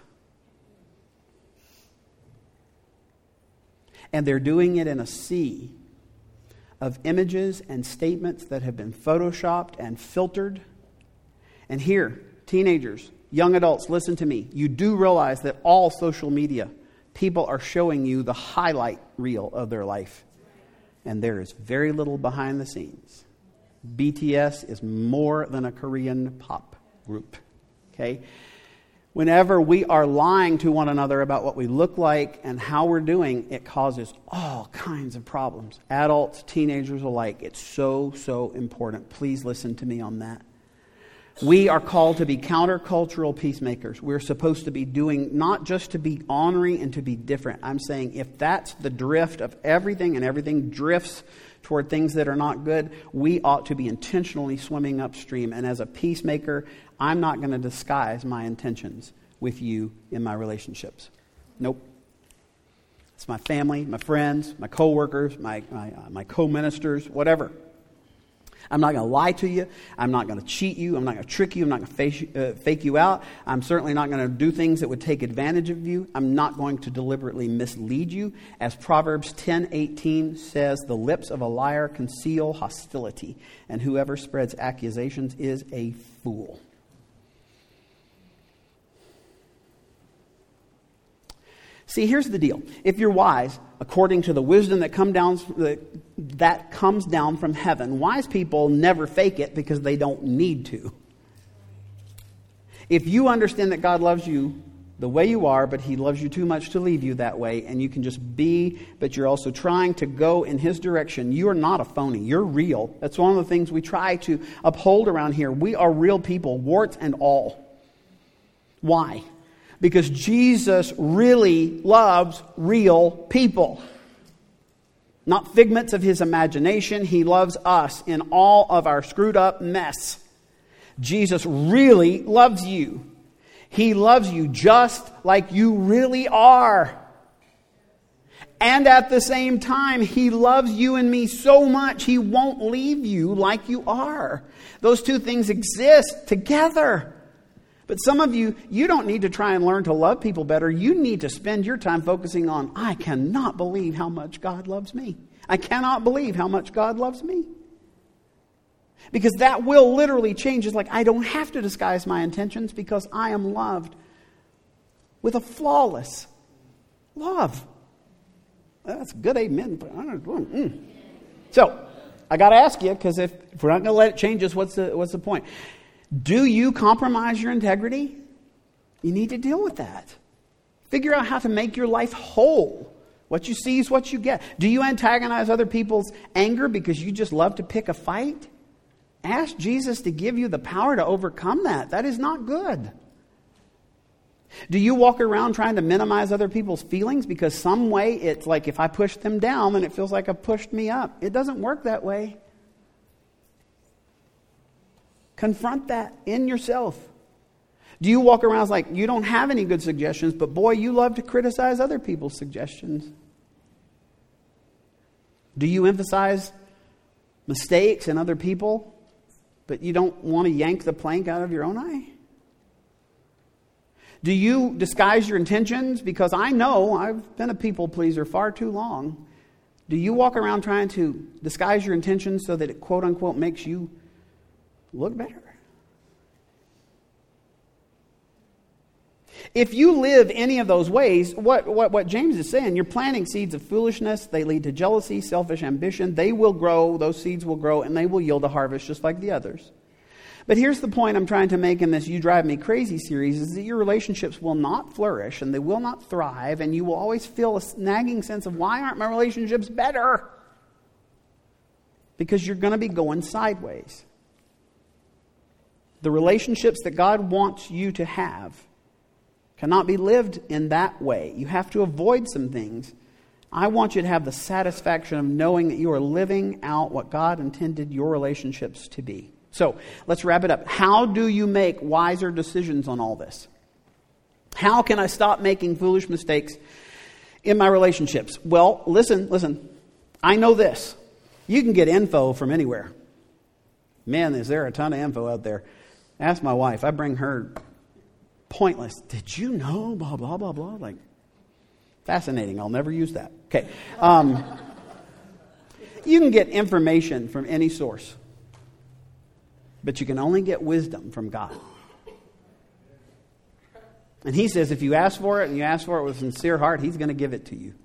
And they're doing it in a sea of images and statements that have been photoshopped and filtered. And here, teenagers, young adults, listen to me. You do realize that all social media, people are showing you the highlight reel of their life. And there is very little behind the scenes. BTS is more than a Korean pop group. Okay? Whenever we are lying to one another about what we look like and how we're doing, it causes all kinds of problems. Adults, teenagers alike. It's so, so important. Please listen to me on that. We are called to be countercultural peacemakers. We're supposed to be doing not just to be honoring and to be different. I'm saying if that's the drift of everything and everything drifts toward things that are not good, we ought to be intentionally swimming upstream. And as a peacemaker, I'm not going to disguise my intentions with you in my relationships. Nope. It's my family, my friends, my co-workers, my co-ministers, whatever. I'm not going to lie to you. I'm not going to cheat you. I'm not going to trick you. I'm not going to fake you out. I'm certainly not going to do things that would take advantage of you. I'm not going to deliberately mislead you. As Proverbs 10:18 says, the lips of a liar conceal hostility, and whoever spreads accusations is a fool. See, here's the deal. If you're wise, according to the wisdom that comes down from heaven, wise people never fake it because they don't need to. If you understand that God loves you the way you are, but He loves you too much to leave you that way, and you can just be, but you're also trying to go in His direction, you are not a phony. You're real. That's one of the things we try to uphold around here. We are real people, warts and all. Why? Because Jesus really loves real people. Not figments of His imagination. He loves us in all of our screwed up mess. Jesus really loves you. He loves you just like you really are. And at the same time, He loves you and me so much, He won't leave you like you are. Those two things exist together. But some of you, you don't need to try and learn to love people better. You need to spend your time focusing on, I cannot believe how much God loves me. I cannot believe how much God loves me. Because that will literally change. It's like, I don't have to disguise my intentions because I am loved with a flawless love. That's a good amen. So, I got to ask you, because if we're not going to let it change us, what's the point? Do you compromise your integrity? You need to deal with that. Figure out how to make your life whole. What you see is what you get. Do you antagonize other people's anger because you just love to pick a fight? Ask Jesus to give you the power to overcome that. That is not good. Do you walk around trying to minimize other people's feelings because some way it's like if I push them down, then it feels like I've pushed me up? It doesn't work that way. Confront that in yourself. Do you walk around like you don't have any good suggestions, but boy, you love to criticize other people's suggestions? Do you emphasize mistakes in other people, but you don't want to yank the plank out of your own eye? Do you disguise your intentions? Because I know I've been a people pleaser far too long. Do you walk around trying to disguise your intentions so that it quote unquote makes you look better? If you live any of those ways, what James is saying, you're planting seeds of foolishness. They lead to jealousy, selfish ambition. They will grow, those seeds will grow, and they will yield a harvest just like the others. But here's the point I'm trying to make in this You Drive Me Crazy series, is that your relationships will not flourish and they will not thrive, and you will always feel a nagging sense of, why aren't my relationships better? Because you're going to be going sideways. The relationships that God wants you to have cannot be lived in that way. You have to avoid some things. I want you to have the satisfaction of knowing that you are living out what God intended your relationships to be. So, let's wrap it up. How do you make wiser decisions on all this? How can I stop making foolish mistakes in my relationships? Well, listen. I know this. You can get info from anywhere. Man, is there a ton of info out there. Ask my wife. I bring her pointless. Did you know? Blah, blah, blah, blah. Like, fascinating. I'll never use that. Okay. You can get information from any source. But you can only get wisdom from God. And He says if you ask for it and you ask for it with a sincere heart, He's going to give it to you.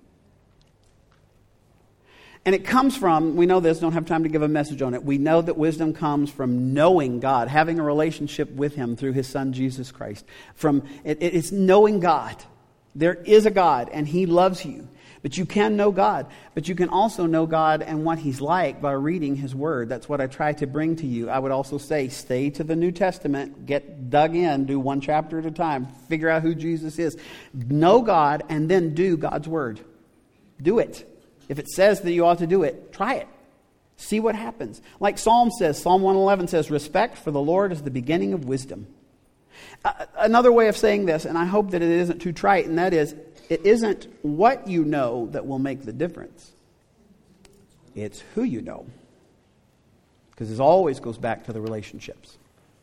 And it comes from, we know this, don't have time to give a message on it. We know that wisdom comes from knowing God, having a relationship with Him through His Son, Jesus Christ. It's knowing God. There is a God, and He loves you. But you can know God. But you can also know God and what He's like by reading His Word. That's what I try to bring to you. I would also say, stay to the New Testament. Get dug in. Do one chapter at a time. Figure out who Jesus is. Know God and then do God's Word. Do it. If it says that you ought to do it, try it. See what happens. Like Psalm says, Psalm 111 says, respect for the Lord is the beginning of wisdom. Another way of saying this, and I hope that it isn't too trite, and that is, it isn't what you know that will make the difference. It's who you know. Because this always goes back to the relationships.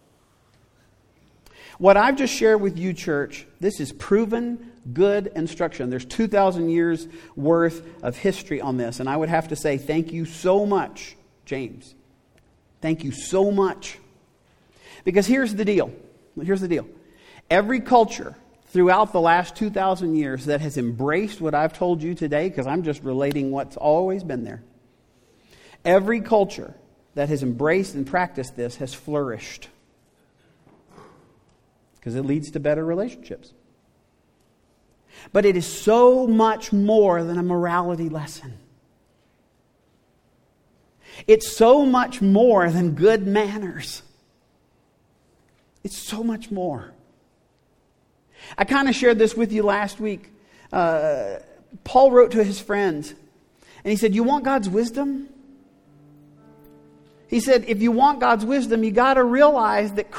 What I've just shared with you, church, this is proven good instruction. There's 2,000 years worth of history on this. And I would have to say thank you so much, James. Thank you so much. Because here's the deal. Here's the deal. Every culture throughout the last 2,000 years that has embraced what I've told you today, because I'm just relating what's always been there. Every culture that has embraced and practiced this has flourished. Because it leads to better relationships. But it is so much more than a morality lesson. It's so much more than good manners. It's so much more. I kind of shared this with you last week. Paul wrote to his friends, and he said, "You want God's wisdom?" He said, if you want God's wisdom, you got to realize that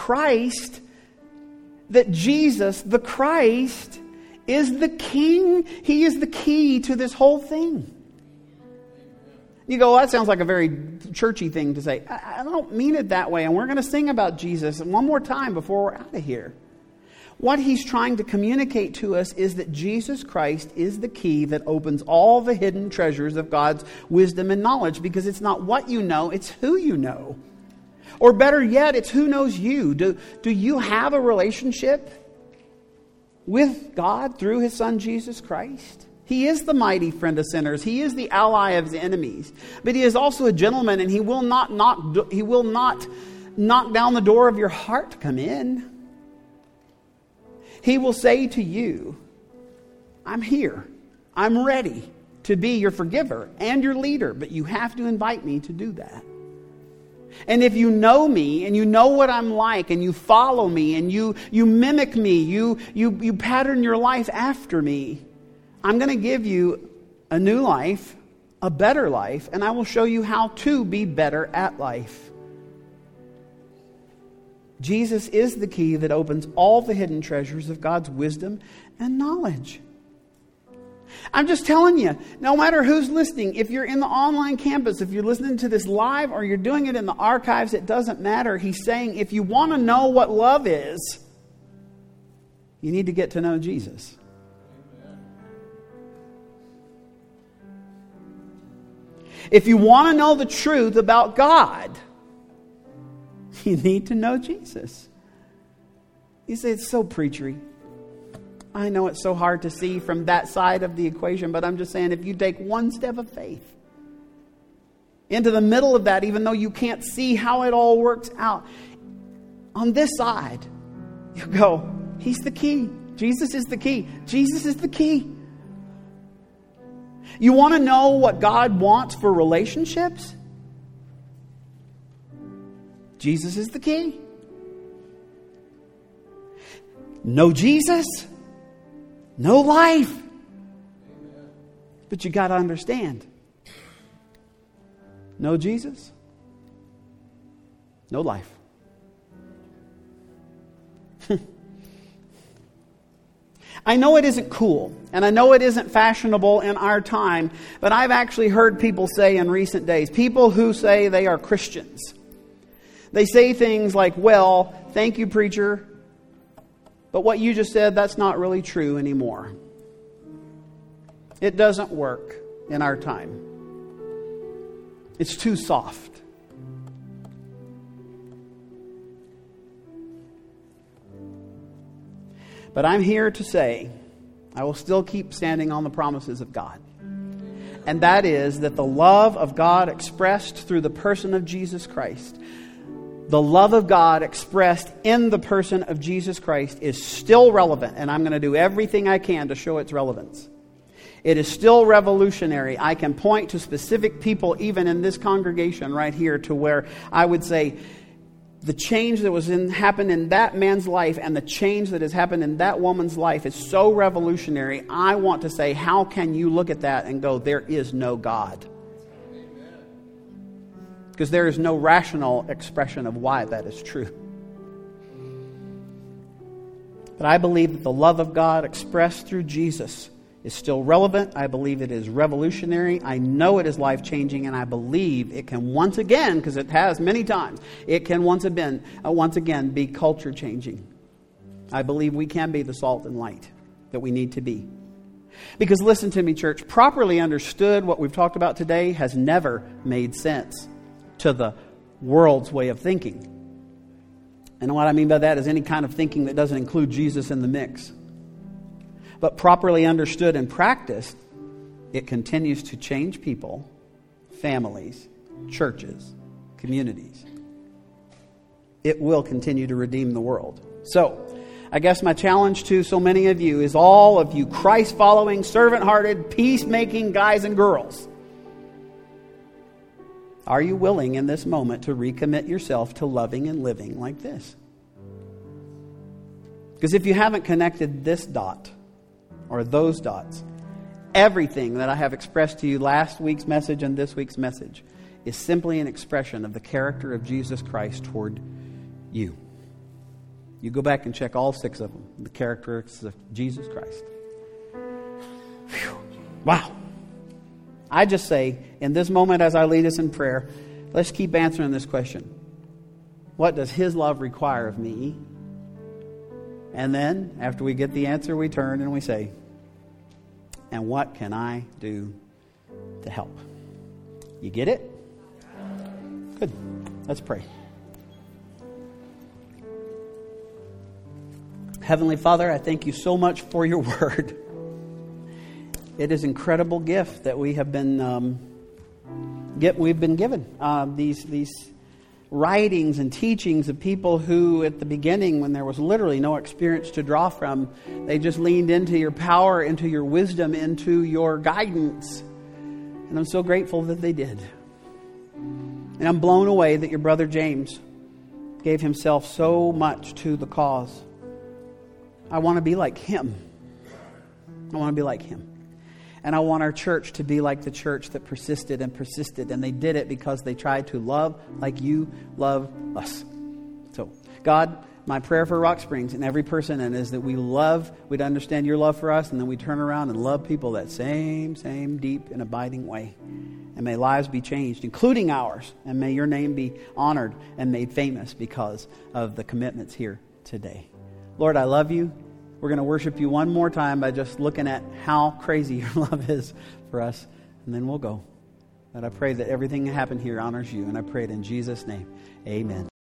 that Jesus, the Christ, is the King. He is the key to this whole thing. You go, well, that sounds like a very churchy thing to say. I don't mean it that way. And we're going to sing about Jesus one more time before we're out of here. What he's trying to communicate to us is that Jesus Christ is the key that opens all the hidden treasures of God's wisdom and knowledge. Because it's not what you know, it's who you know. Or better yet, it's who knows you. Do you have a relationship with God through His Son Jesus Christ? He is the mighty friend of sinners. He is the ally of his enemies. But He is also a gentleman, and He will not knock down the door of your heart to come in. He will say to you, I'm here. I'm ready to be your forgiver and your leader, but you have to invite me to do that. And if you know me and you know what I'm like and you follow me and you mimic me, you pattern your life after me, I'm going to give you a new life, a better life, and I will show you how to be better at life. Jesus is the key that opens all the hidden treasures of God's wisdom and knowledge. I'm just telling you, no matter who's listening, if you're in the online campus, if you're listening to this live or you're doing it in the archives, it doesn't matter. He's saying if you want to know what love is, you need to get to know Jesus. If you want to know the truth about God, you need to know Jesus. You say, it's so preachery. I know it's so hard to see from that side of the equation, but I'm just saying if you take one step of faith into the middle of that, even though you can't see how it all works out, on this side, you go, He's the key. Jesus is the key. Jesus is the key. You want to know what God wants for relationships? Jesus is the key. No Jesus, no life. But you got to understand. No Jesus, no life. I know it isn't cool, and I know it isn't fashionable in our time, but I've actually heard people say in recent days, people who say they are Christians, they say things like, well, thank you, preacher, but what you just said, that's not really true anymore. It doesn't work in our time. It's too soft. But I'm here to say, I will still keep standing on the promises of God. And that is that the love of God expressed through the person of Jesus Christ, the love of God expressed in the person of Jesus Christ is still relevant. And I'm going to do everything I can to show its relevance. It is still revolutionary. I can point to specific people, even in this congregation right here, to where I would say the change that happened in that man's life and the change that has happened in that woman's life is so revolutionary. I want to say, how can you look at that and go, there is no God? Because there is no rational expression of why that is true. But I believe that the love of God expressed through Jesus is still relevant. I believe it is revolutionary. I know it is life-changing, and I believe it can once again, because it has many times, it can once again be culture-changing. I believe we can be the salt and light that we need to be. Because listen to me, church, properly understood, what we've talked about today has never made sense to the world's way of thinking. And what I mean by that is any kind of thinking that doesn't include Jesus in the mix. But properly understood and practiced, it continues to change people, families, churches, communities. It will continue to redeem the world. So, I guess my challenge to so many of you is all of you Christ-following, servant-hearted, peacemaking guys and girls. Are you willing in this moment to recommit yourself to loving and living like this? Because if you haven't connected this dot or those dots, everything that I have expressed to you last week's message and this week's message is simply an expression of the character of Jesus Christ toward you. You go back and check all 6 of them, the characteristics of Jesus Christ. Whew. Wow. I just say, in this moment as I lead us in prayer, let's keep answering this question. What does His love require of me? And then, after we get the answer, we turn and we say, and what can I do to help? You get it? Good. Let's pray. Heavenly Father, I thank you so much for your word. It is an incredible gift that we have been we've been given. These writings and teachings of people who, at the beginning, when there was literally no experience to draw from, they just leaned into your power, into your wisdom, into your guidance. And I'm so grateful that they did. And I'm blown away that your brother James gave himself so much to the cause. I want to be like him. I want to be like him. And I want our church to be like the church that persisted and persisted. And they did it because they tried to love like you love us. So, God, my prayer for Rock Springs and every person in it is that we'd understand your love for us, and then we turn around and love people that same deep and abiding way. And may lives be changed, including ours. And may your name be honored and made famous because of the commitments here today. Lord, I love you. We're going to worship you one more time by just looking at how crazy your love is for us, and then we'll go. But I pray that everything that happened here honors you, and I pray it in Jesus' name. Amen.